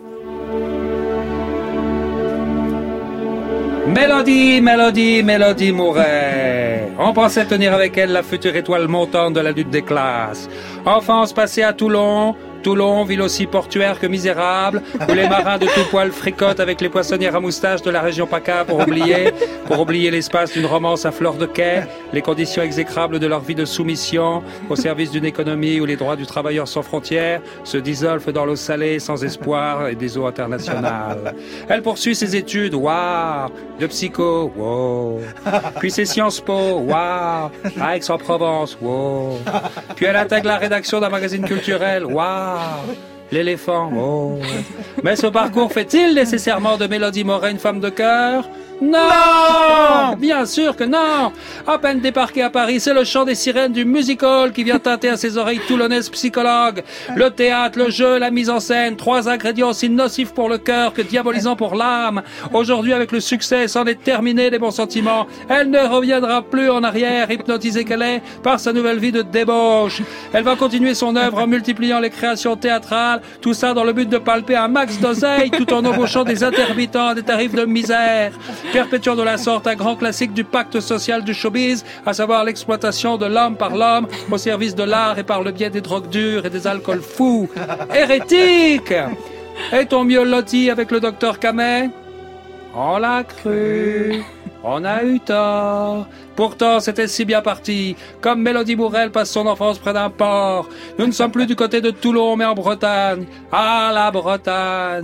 Mélodie Mouret. On pensait tenir avec elle la future étoile montante de la lutte des classes. Enfance passée à Toulon, ville aussi portuaire que misérable, où les marins de tout poil fricotent avec les poissonnières à moustache de la région PACA pour oublier l'espace d'une romance à fleur de quai, les conditions exécrables de leur vie de soumission, au service d'une économie où les droits du travailleur sans frontières se dissolvent dans l'eau salée sans espoir et des eaux internationales. Elle poursuit ses études, waouh, de psycho, wow, puis ses Sciences Po, waouh, à Aix-en-Provence, wow, puis elle intègre la rédaction d'un magazine culturel, waouh, l'éléphant, oh. Mais ce parcours fait-il nécessairement de Mélodie Mouret une femme de cœur? Non! Bien sûr que non! À peine débarqué à Paris, c'est le chant des sirènes du music hall qui vient teinter à ses oreilles toulonnaises psychologues. Le théâtre, le jeu, la mise en scène, 3 ingrédients aussi nocifs pour le cœur que diabolisants pour l'âme. Aujourd'hui, avec le succès, c'en est terminé des bons sentiments. Elle ne reviendra plus en arrière, hypnotisée qu'elle est par sa nouvelle vie de débauche. Elle va continuer son œuvre en multipliant les créations théâtrales, tout ça dans le but de palper un max d'oseille tout en embauchant des intermittents à des tarifs de misère. Perpétuant de la sorte un grand classique du pacte social du showbiz, à savoir l'exploitation de l'homme par l'homme au service de l'art et par le biais des drogues dures et des alcools fous. Hérétique! Est-on mieux loti avec le docteur Camet? On l'a cru, on a eu tort. Pourtant, c'était si bien parti. Comme Mélodie Mouret passe son enfance près d'un port. Nous ne sommes plus du côté de Toulon, mais en Bretagne. Ah, la Bretagne!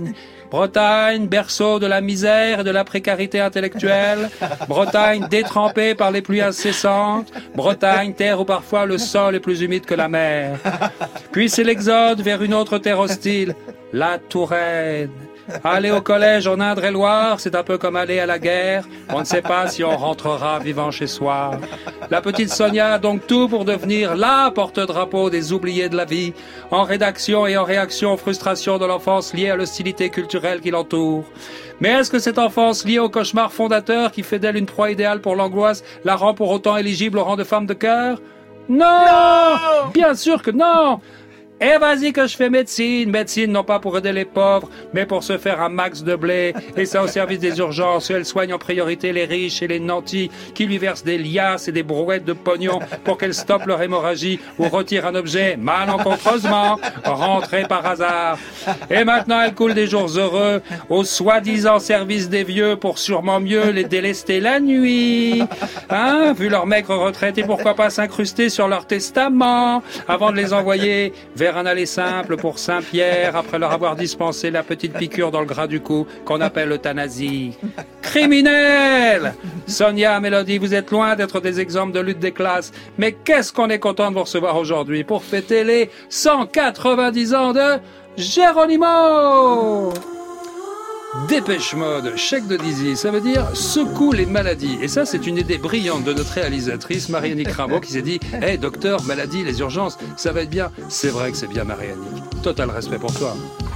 Bretagne, berceau de la misère et de la précarité intellectuelle. Bretagne détrempée par les pluies incessantes. Bretagne, terre où parfois le sol est plus humide que la mer. Puis c'est l'exode vers une autre terre hostile, la Touraine. Aller au collège en Indre-et-Loire, c'est un peu comme aller à la guerre. On ne sait pas si on rentrera vivant chez soi. La petite Sonia a donc tout pour devenir la porte-drapeau des oubliés de la vie, en rédaction et en réaction aux frustrations de l'enfance liées à l'hostilité culturelle qui l'entoure. Mais est-ce que cette enfance liée au cauchemar fondateur qui fait d'elle une proie idéale pour l'angoisse la rend pour autant éligible au rang de femme de cœur? Non! Bien sûr que non! Eh vas-y que je fais médecine non pas pour aider les pauvres, mais pour se faire un max de blé, et ça au service des urgences, où elle soigne en priorité les riches et les nantis, qui lui versent des liasses et des brouettes de pognon pour qu'elle stoppe leur hémorragie, ou retire un objet malencontreusement rentré par hasard. Et maintenant elle coule des jours heureux, au soi-disant service des vieux, pour sûrement mieux les délester la nuit. Hein, vu leur maigre retraite, et pourquoi pas s'incruster sur leur testament, avant de les envoyer vers un aller simple pour Saint-Pierre après leur avoir dispensé la petite piqûre dans le gras du cou qu'on appelle l'euthanasie. Criminel! Sonia, Mélodie, vous êtes loin d'être des exemples de lutte des classes, mais qu'est-ce qu'on est content de vous recevoir aujourd'hui pour fêter les 190 ans de Geronimo! Dépêche Mode, chèque de Dizzy, ça veut dire secoue les maladies. Et ça, c'est une idée brillante de notre réalisatrice Marianne Crimbaud qui s'est dit « Hey, docteur, maladie, les urgences, ça va être bien. » C'est vrai que c'est bien, Marianne. Total respect pour toi.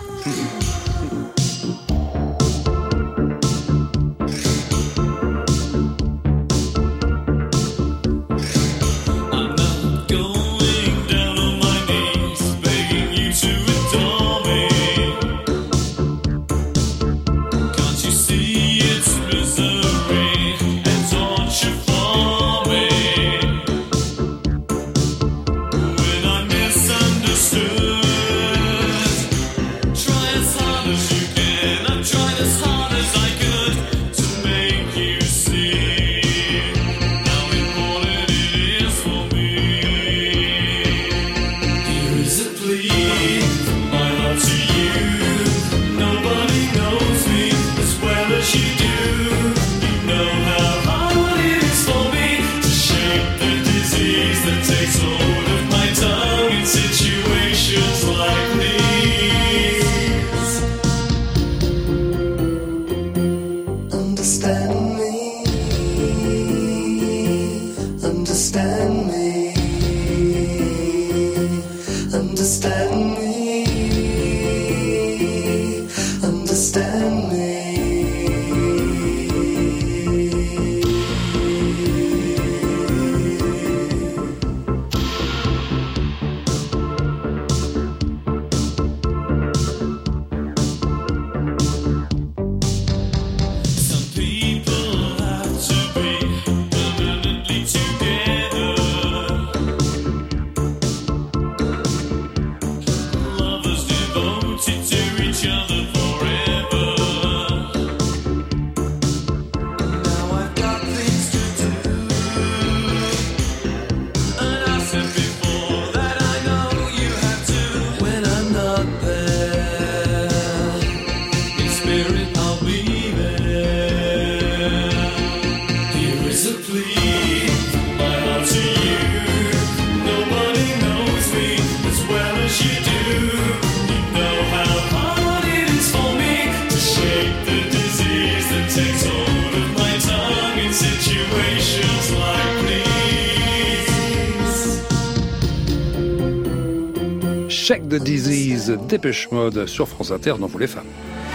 Check the Disease, Dépêche Mode sur France Inter dans Vous les femmes.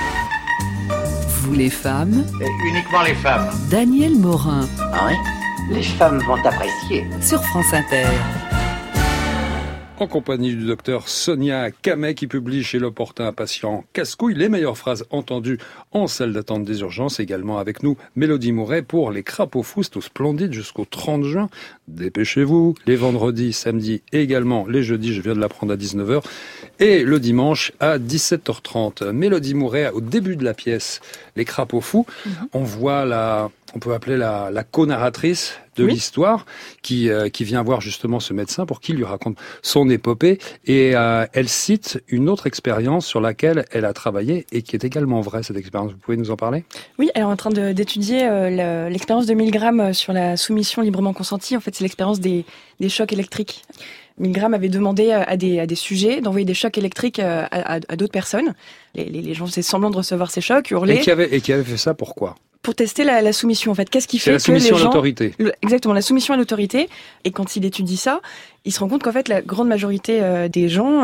Vous les femmes. Et uniquement les femmes. Daniel Morin. Ah oui, les femmes vont apprécier. Sur France Inter. En compagnie du docteur Sonia Camet qui publie chez l'opportun un patient casse-couille les meilleures phrases entendues en salle d'attente des urgences. Également avec nous, Mélodie Mouret pour les crapauds fous, c'est au Splendide jusqu'au 30 juin. Dépêchez-vous, les vendredis, samedis et également les jeudis, je viens de l'apprendre à 19h, et le dimanche à 17h30. Mélodie Mouret, au début de la pièce, les crapauds fous, on voit la on peut appeler la co-narratrice de l'histoire, qui vient voir justement ce médecin pour qu'il lui raconte son épopée. Et elle cite une autre expérience sur laquelle elle a travaillé et qui est également vraie, cette expérience. Vous pouvez nous en parler ? Oui, elle est en train d'étudier l'expérience de Milgram sur la soumission librement consentie. En fait, c'est l'expérience des chocs électriques. Milgram avait demandé à des sujets d'envoyer des chocs électriques à d'autres personnes. Les gens faisaient semblant de recevoir ces chocs, hurlaient. Et qui avait fait ça pourquoi ? Pour tester la soumission, en fait. Qu'est-ce qui fait que les gens... la soumission à l'autorité. Exactement, la soumission à l'autorité. Et quand il étudie ça, il se rend compte qu'en fait, la grande majorité des gens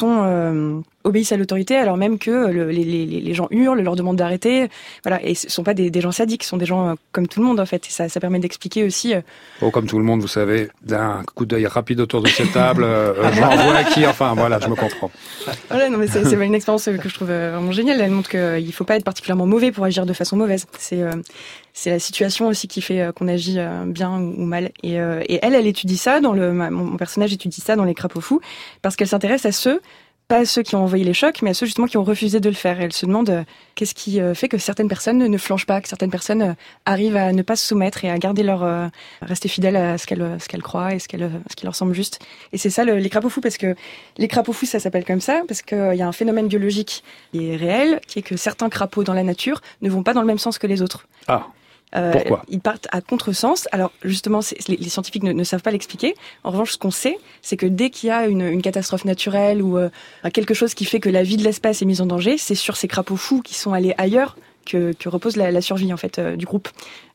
obéissent à l'autorité, alors même que les gens hurlent, leur demandent d'arrêter. Voilà. Et ce sont pas des gens sadiques, ce sont des gens comme tout le monde, en fait. Et ça permet d'expliquer aussi... comme tout le monde, vous savez, d'un coup d'œil rapide autour de cette table, j'en vois qui, enfin, voilà, je me comprends. Voilà, non, mais c'est une expérience que je trouve vraiment géniale. Elle montre qu'il faut pas être particulièrement mauvais pour agir de façon mauvaise. C'est la situation aussi qui fait qu'on agit bien ou mal. Et elle étudie ça mon personnage étudie ça dans Les Crapauds Fous parce qu'elle s'intéresse à ceux, pas à ceux qui ont envoyé les chocs, mais à ceux justement qui ont refusé de le faire. Et elle se demande qu'est-ce qui fait que certaines personnes ne flanchent pas, que certaines personnes arrivent à ne pas se soumettre et à garder rester fidèles à ce qu'elles croient et ce qui leur semble juste. Et c'est ça Les Crapauds Fous, parce que les crapauds fous, ça s'appelle comme ça parce qu'il y a un phénomène biologique qui est réel, qui est que certains crapauds dans la nature ne vont pas dans le même sens que les autres. Ah. Pourquoi ? Ils partent à contresens. Alors justement, les scientifiques ne savent pas l'expliquer. En revanche, ce qu'on sait, c'est que dès qu'il y a une catastrophe naturelle ou quelque chose qui fait que la vie de l'espèce est mise en danger, c'est sur ces crapauds fous qui sont allés ailleurs que repose la survie en fait du groupe.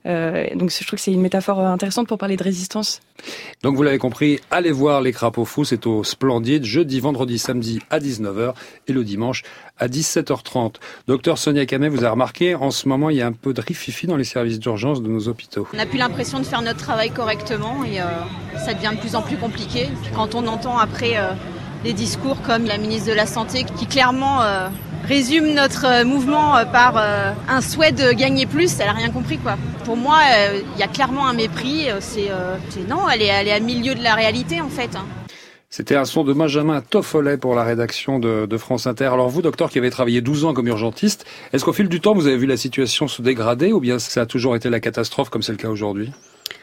Donc je trouve que c'est une métaphore intéressante pour parler de résistance. Donc vous l'avez compris, allez voir Les Crapauds Fous, c'est au Splendide, jeudi, vendredi, samedi à 19h et le dimanche à 17h30. Docteur Sonia Camet, vous avez remarqué, en ce moment, il y a un peu de rififi dans les services d'urgence de nos hôpitaux. On n'a plus l'impression de faire notre travail correctement et ça devient de plus en plus compliqué. Puis quand on entend après des discours comme la ministre de la Santé qui clairement résume notre mouvement par un souhait de gagner plus, elle n'a rien compris quoi. Pour moi, il y a clairement un mépris. Non, elle est à milieu de la réalité en fait. C'était un son de Benjamin Toffolet pour la rédaction de France Inter. Alors vous, docteur, qui avez travaillé 12 ans comme urgentiste, est-ce qu'au fil du temps, vous avez vu la situation se dégrader ou bien ça a toujours été la catastrophe comme c'est le cas aujourd'hui ?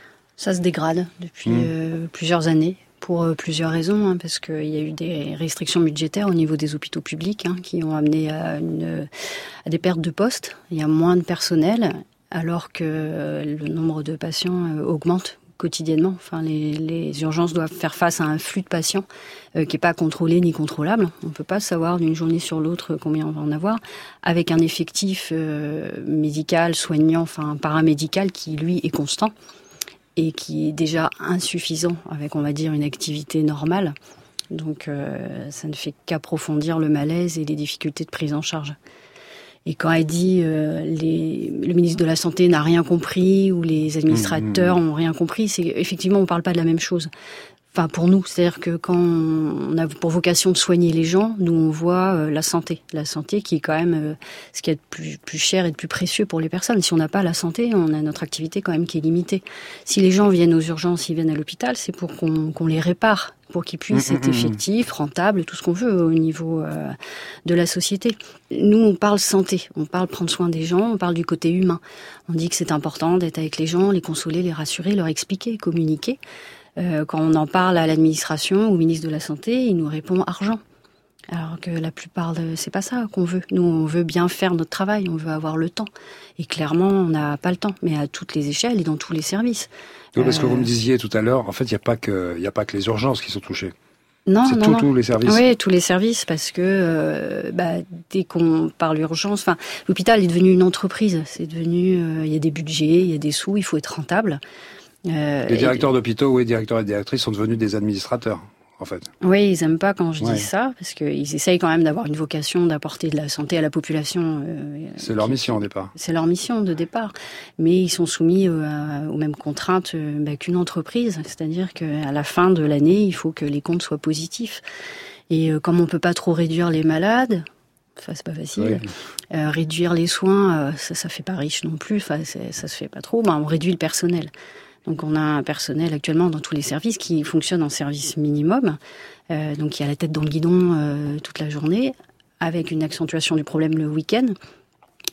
Ça se dégrade depuis plusieurs années. Pour plusieurs raisons, parce qu'il y a eu des restrictions budgétaires au niveau des hôpitaux publics qui ont amené à des pertes de postes. Il y a moins de personnel, alors que le nombre de patients augmente quotidiennement. Enfin, les urgences doivent faire face à un flux de patients qui n'est pas contrôlé ni contrôlable. On ne peut pas savoir d'une journée sur l'autre combien on va en avoir, avec un effectif médical, soignant, enfin paramédical qui, lui, est constant et qui est déjà insuffisant avec, on va dire, une activité normale. Donc, ça ne fait qu'approfondir le malaise et les difficultés de prise en charge. Et quand elle dit le ministre de la Santé n'a rien compris ou les administrateurs n'ont rien compris, c'est effectivement, on ne parle pas de la même chose. Enfin, pour nous, c'est-à-dire que quand on a pour vocation de soigner les gens, nous, on voit la santé qui est quand même ce qui est de plus cher et de plus précieux pour les personnes. Si on n'a pas la santé, on a notre activité quand même qui est limitée. Si les gens viennent aux urgences, ils viennent à l'hôpital, c'est pour qu'on les répare, pour qu'ils puissent être effectifs, rentables, tout ce qu'on veut au niveau de la société. Nous, on parle santé, on parle prendre soin des gens, on parle du côté humain. On dit que c'est important d'être avec les gens, les consoler, les rassurer, leur expliquer, communiquer. Quand on en parle à l'administration ou au ministre de la Santé, il nous répond argent. Alors que la plupart c'est pas ça qu'on veut. Nous, on veut bien faire notre travail, on veut avoir le temps. Et clairement, on n'a pas le temps, mais à toutes les échelles et dans tous les services. Oui, parce que vous me disiez tout à l'heure, en fait, il n'y a pas que les urgences qui sont touchées. Non, c'est tous les services. Oui, tous les services, parce que dès qu'on parle urgence, enfin, l'hôpital est devenu une entreprise. C'est devenu, il y a des budgets, il y a des sous, il faut être rentable. Les directeurs d'hôpitaux, directeurs et directrices sont devenus des administrateurs, en fait. Oui, ils n'aiment pas quand je dis ça, parce qu'ils essayent quand même d'avoir une vocation d'apporter de la santé à la population. C'est leur mission au départ. C'est leur mission de départ. Mais ils sont soumis aux mêmes contraintes qu'une entreprise. C'est-à-dire qu'à la fin de l'année, il faut que les comptes soient positifs. Et comme on ne peut pas trop réduire les malades... Enfin, c'est pas facile. Oui. Réduire les soins, ça fait pas riche non plus. Enfin, ça se fait pas trop. On réduit le personnel. Donc, on a un personnel actuellement dans tous les services qui fonctionne en service minimum. Donc, il y a la tête dans le guidon toute la journée, avec une accentuation du problème le week-end.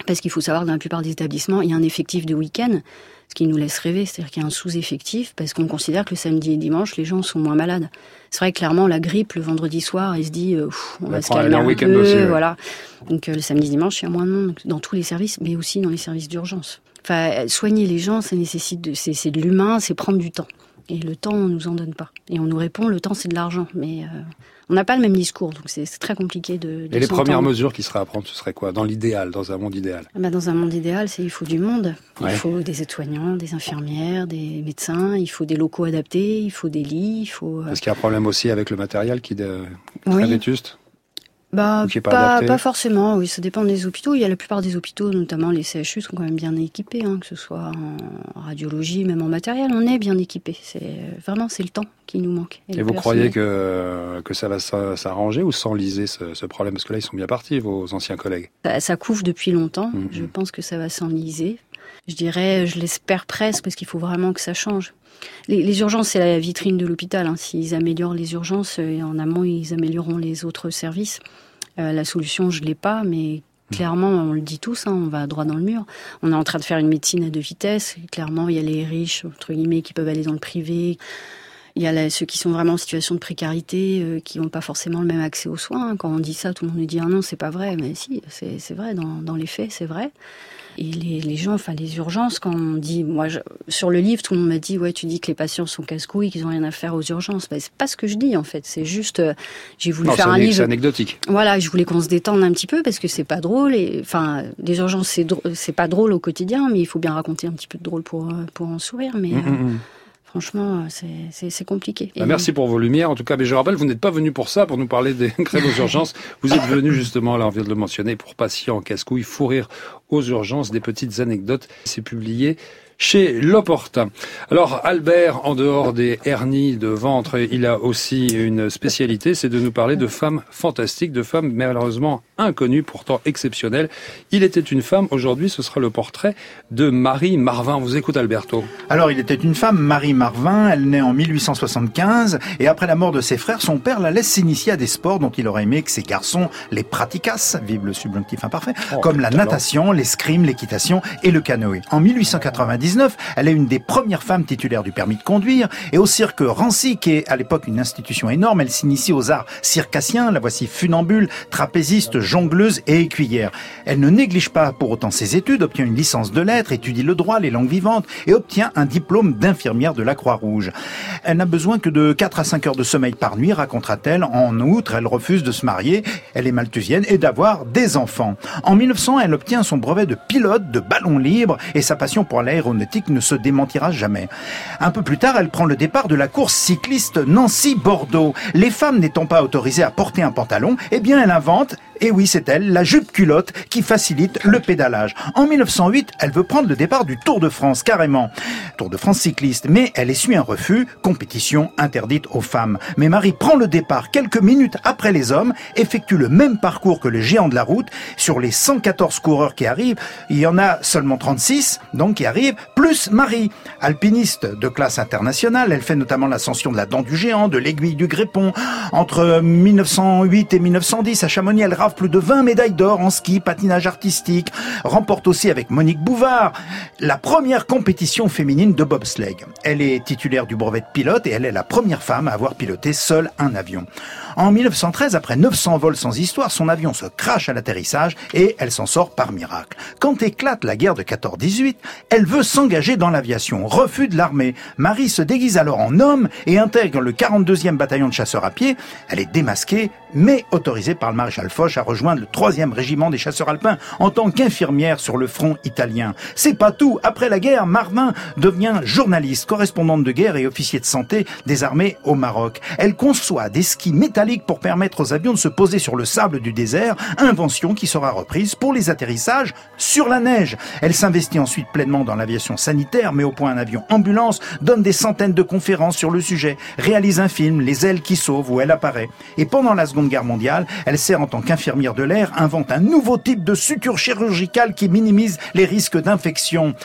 Parce qu'il faut savoir que dans la plupart des établissements, il y a un effectif de week-end, ce qui nous laisse rêver, c'est-à-dire qu'il y a un sous-effectif, parce qu'on considère que le samedi et dimanche, les gens sont moins malades. C'est vrai que clairement, la grippe, le vendredi soir, il se dit, on va se calmer un peu, aussi, ouais. Voilà. Donc le samedi, dimanche, il y a moins de monde dans tous les services, mais aussi dans les services d'urgence. Enfin, soigner les gens, ça nécessite c'est de l'humain, c'est prendre du temps. Et le temps, on nous en donne pas. Et on nous répond, le temps, c'est de l'argent. Mais on n'a pas le même discours, donc c'est très compliqué de Et les premières mesures qui seraient à prendre, ce serait quoi, dans l'idéal, dans un monde idéal? Dans un monde idéal, il faut du monde. Il faut des aides-soignants, des infirmières, des médecins, il faut des locaux adaptés, il faut des lits, il faut... Est-ce qu'il y a un problème aussi avec le matériel qui est très vétuste? Pas forcément, oui, ça dépend des hôpitaux. Il y a la plupart des hôpitaux, notamment les CHU, sont quand même bien équipés, que ce soit en radiologie, même en matériel, on est bien équipés. C'est le temps qui nous manque. Et vous croyez que ça va s'arranger ou s'enliser ce problème? Parce que là, ils sont bien partis, vos anciens collègues. Ça couve depuis longtemps. Je pense que ça va s'enliser. Je dirais, je l'espère presque, parce qu'il faut vraiment que ça change. Les urgences, c'est la vitrine de l'hôpital. S'ils améliorent les urgences, en amont, ils amélioreront les autres services. La solution, je l'ai pas, mais clairement, on le dit tous, on va droit dans le mur. On est en train de faire une médecine à 2 vitesses. Clairement, il y a les riches, entre guillemets, qui peuvent aller dans le privé. Il y a ceux qui sont vraiment en situation de précarité, qui n'ont pas forcément le même accès aux soins. Quand on dit ça, tout le monde nous dit « Ah non, c'est pas vrai ». Mais si, c'est vrai, dans les faits, c'est vrai. Et les gens, les urgences, quand on dit... sur le livre, tout le monde m'a dit « Ouais, tu dis que les patients sont casse-couilles, qu'ils n'ont rien à faire aux urgences ». C'est pas ce que je dis, en fait. C'est juste... j'ai voulu faire un livre... c'est anecdotique. Voilà, je voulais qu'on se détende un petit peu, parce que c'est pas drôle. Les urgences, c'est pas drôle au quotidien, mais il faut bien raconter un petit peu de drôle pour en sourire. Mais... Franchement, c'est compliqué. Merci pour vos lumières. En tout cas, mais je rappelle, vous n'êtes pas venu pour ça, pour nous parler des grèves aux urgences. Vous êtes venu justement, là, on vient de le mentionner, pour patients en casse-couilles, fou rire aux urgences, des petites anecdotes. C'est publié chez L'Opportun. Alors, Albert, en dehors des hernies de ventre, il a aussi une spécialité, c'est de nous parler de femmes fantastiques, de femmes malheureusement inconnues, pourtant exceptionnelles. Il était une femme, aujourd'hui ce sera le portrait de Marie Marvin. On vous écoute, Alberto. Alors, il était une femme, Marie Marvin, elle naît en 1875, et après la mort de ses frères, son père la laisse s'initier à des sports dont il aurait aimé que ses garçons les pratiquassent, vive le subjonctif imparfait, comme la natation, l'escrime, l'équitation et le canoë. En 1899, elle est une des premières femmes titulaires du permis de conduire, et au cirque Rancy, qui est à l'époque une institution énorme, elle s'initie aux arts circassiens, la voici funambule, trapéziste, jongleuse et écuyère. Elle ne néglige pas pour autant ses études, obtient une licence de lettres, étudie le droit, les langues vivantes, et obtient un diplôme d'infirmière de la Croix-Rouge. Elle n'a besoin que de 4 à 5 heures de sommeil par nuit, racontera-t-elle. En outre, elle refuse de se marier, elle est malthusienne, et d'avoir des enfants. En 1900, elle obtient son brevet de pilote de ballon libre, et sa passion pour l'aéronautique ne se démentira jamais. Un peu plus tard, elle prend le départ de la course cycliste Nancy-Bordeaux. Les femmes n'étant pas autorisées à porter un pantalon, eh bien elle invente, et oui c'est elle, la jupe culotte qui facilite le pédalage. En 1908, elle veut prendre le départ du Tour de France, carrément. Tour de France cycliste, mais elle essuie un refus, compétition interdite aux femmes. Mais Marie prend le départ quelques minutes après les hommes, effectue le même parcours que le géant de la route. Sur les 114 coureurs qui arrivent, il y en a seulement 36, donc qui arrivent, plus Marie. Alpiniste de classe internationale, elle fait notamment l'ascension de la Dent du Géant, de l'Aiguille du Grépon. Entre 1908 et 1910, à Chamonix, elle rafle plus de 20 médailles d'or en ski, patinage artistique. Remporte aussi avec Monique Bouvard la première compétition féminine de bobsleigh. Elle est titulaire du brevet de pilote et elle est la première femme à avoir piloté seule un avion. En 1913, après 900 vols sans histoire, son avion se crache à l'atterrissage et elle s'en sort par miracle. Quand éclate la guerre de 14-18, elle veut s'engager dans l'aviation. Refus de l'armée. Marie se déguise alors en homme et intègre le 42e bataillon de chasseurs à pied. Elle est démasquée, mais autorisée par le maréchal Foch à rejoindre le 3e régiment des chasseurs alpins en tant qu'infirmière sur le front italien. C'est pas tout. Après la guerre, Marvin devient journaliste, correspondante de guerre et officier de santé des armées au Maroc. Elle conçoit des skis métalliques pour permettre aux avions de se poser sur le sable du désert, invention qui sera reprise pour les atterrissages sur la neige. Elle s'investit ensuite pleinement dans l'aviation sanitaire, met au point un avion ambulance, donne des centaines de conférences sur le sujet, réalise un film, Les ailes qui sauvent, où elle apparaît. Et pendant la Seconde Guerre mondiale, elle sert en tant qu'infirmière de l'air, invente un nouveau type de suture chirurgicale qui minimise les risques d'infection.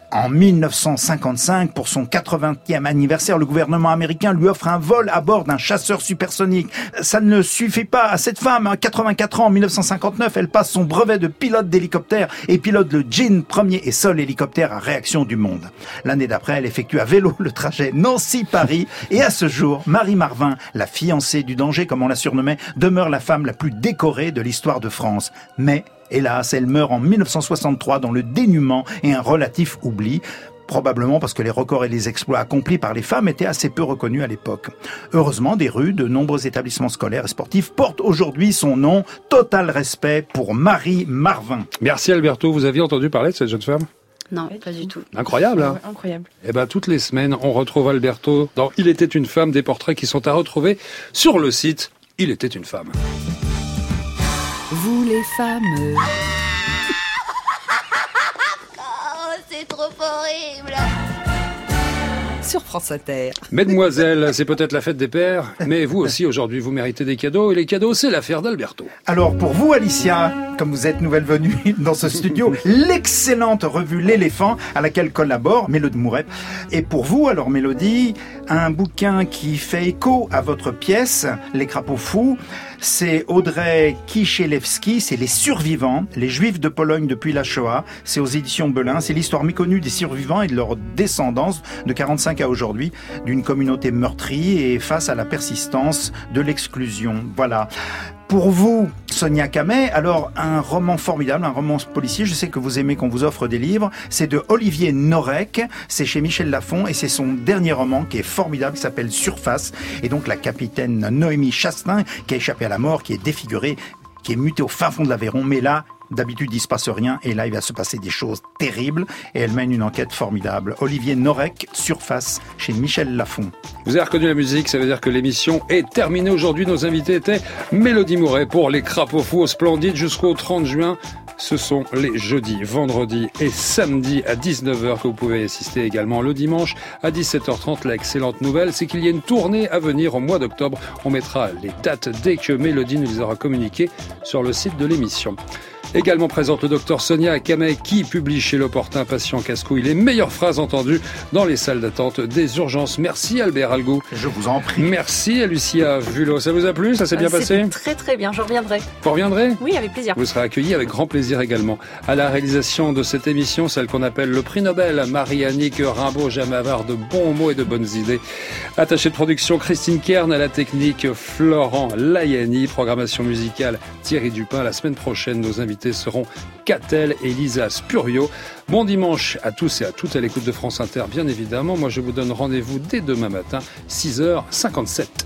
En 1955, pour son 80e anniversaire, le gouvernement américain lui offre un vol à bord d'un chasseur supersonique. Ça ne suffit pas à cette femme. À 84 ans, en 1959, elle passe son brevet de pilote d'hélicoptère et pilote le Jean, premier et seul hélicoptère à réaction du monde. L'année d'après, elle effectue à vélo le trajet Nancy-Paris. Et à ce jour, Marie Marvin, la fiancée du danger, comme on la surnommait, demeure la femme la plus décorée de l'histoire de France. Mais hélas, elle meurt en 1963 dans le dénuement et un relatif oubli, probablement parce que les records et les exploits accomplis par les femmes étaient assez peu reconnus à l'époque. Heureusement, des rues, de nombreux établissements scolaires et sportifs portent aujourd'hui son nom. Total respect pour Marie Marvin. Merci Alberto, vous aviez entendu parler de cette jeune femme ? Non, pas du tout. Incroyable, hein ? Ouais, incroyable. Eh ben, toutes les semaines, on retrouve Alberto dans Il était une femme, des portraits qui sont à retrouver sur le site Il était une femme. Vous les femmes. Oh, c'est trop horrible. Sur France Inter. Mesdemoiselles, c'est peut-être la fête des pères, mais vous aussi aujourd'hui vous méritez des cadeaux, et les cadeaux c'est l'affaire d'Alberto. Alors pour vous Alicia, comme vous êtes nouvelle venue dans ce studio, l'excellente revue L'Éléphant à laquelle collabore Mélodie Mouret. Et pour vous alors Mélodie, un bouquin qui fait écho à votre pièce Les Crapauds Fous. C'est Audrey Kichelewski, c'est Les Survivants, les Juifs de Pologne depuis la Shoah. C'est aux éditions Belin. C'est l'histoire méconnue des survivants et de leur descendance de 45 à aujourd'hui, d'une communauté meurtrie et face à la persistance de l'exclusion. Voilà. Pour vous, Sonia Camet, alors un roman formidable, un roman policier, je sais que vous aimez qu'on vous offre des livres, c'est de Olivier Norek, c'est chez Michel Lafon et c'est son dernier roman qui est formidable, qui s'appelle Surface, et donc la capitaine Noémie Chastain qui a échappé à la mort, qui est défigurée, qui est mutée au fin fond de l'Aveyron, mais là, d'habitude, il se passe rien, et là, il va se passer des choses terribles, et elle mène une enquête formidable. Olivier Norek, Surface, chez Michel Lafon. Vous avez reconnu la musique, ça veut dire que l'émission est terminée aujourd'hui. Nos invités étaient Mélodie Mouret pour Les Crapauds Fous au Splendide jusqu'au 30 juin. Ce sont les jeudis, vendredis et samedis à 19h que vous pouvez assister également le dimanche à 17h30. L'excellente nouvelle, c'est qu'il y a une tournée à venir au mois d'octobre. On mettra les dates dès que Mélodie nous les aura communiquées sur le site de l'émission. Également présente le docteur Sonia Camet qui publie chez L'Opportun Patient Casse-Couille les meilleures phrases entendues dans les salles d'attente des urgences. Merci Albert Algo. Je vous en prie. Merci à Lucia Vulot. Ça vous a plu? Ça s'est bien passé? C'était très très bien, je reviendrai. Vous reviendrez? Oui, avec plaisir. Vous serez accueillis avec grand plaisir également. À la réalisation de cette émission, celle qu'on appelle le prix Nobel, Marie-Annick Rimbaud, jamais avare de bons mots et de bonnes idées. Attachée de production, Christine Kern, à la technique, Florent Layani, programmation musicale, Thierry Dupin. La semaine prochaine, nos invités seront Catel et Lisa Spurio. Bon dimanche à tous et à toutes à l'écoute de France Inter, bien évidemment. Moi, je vous donne rendez-vous dès demain matin, 6h57.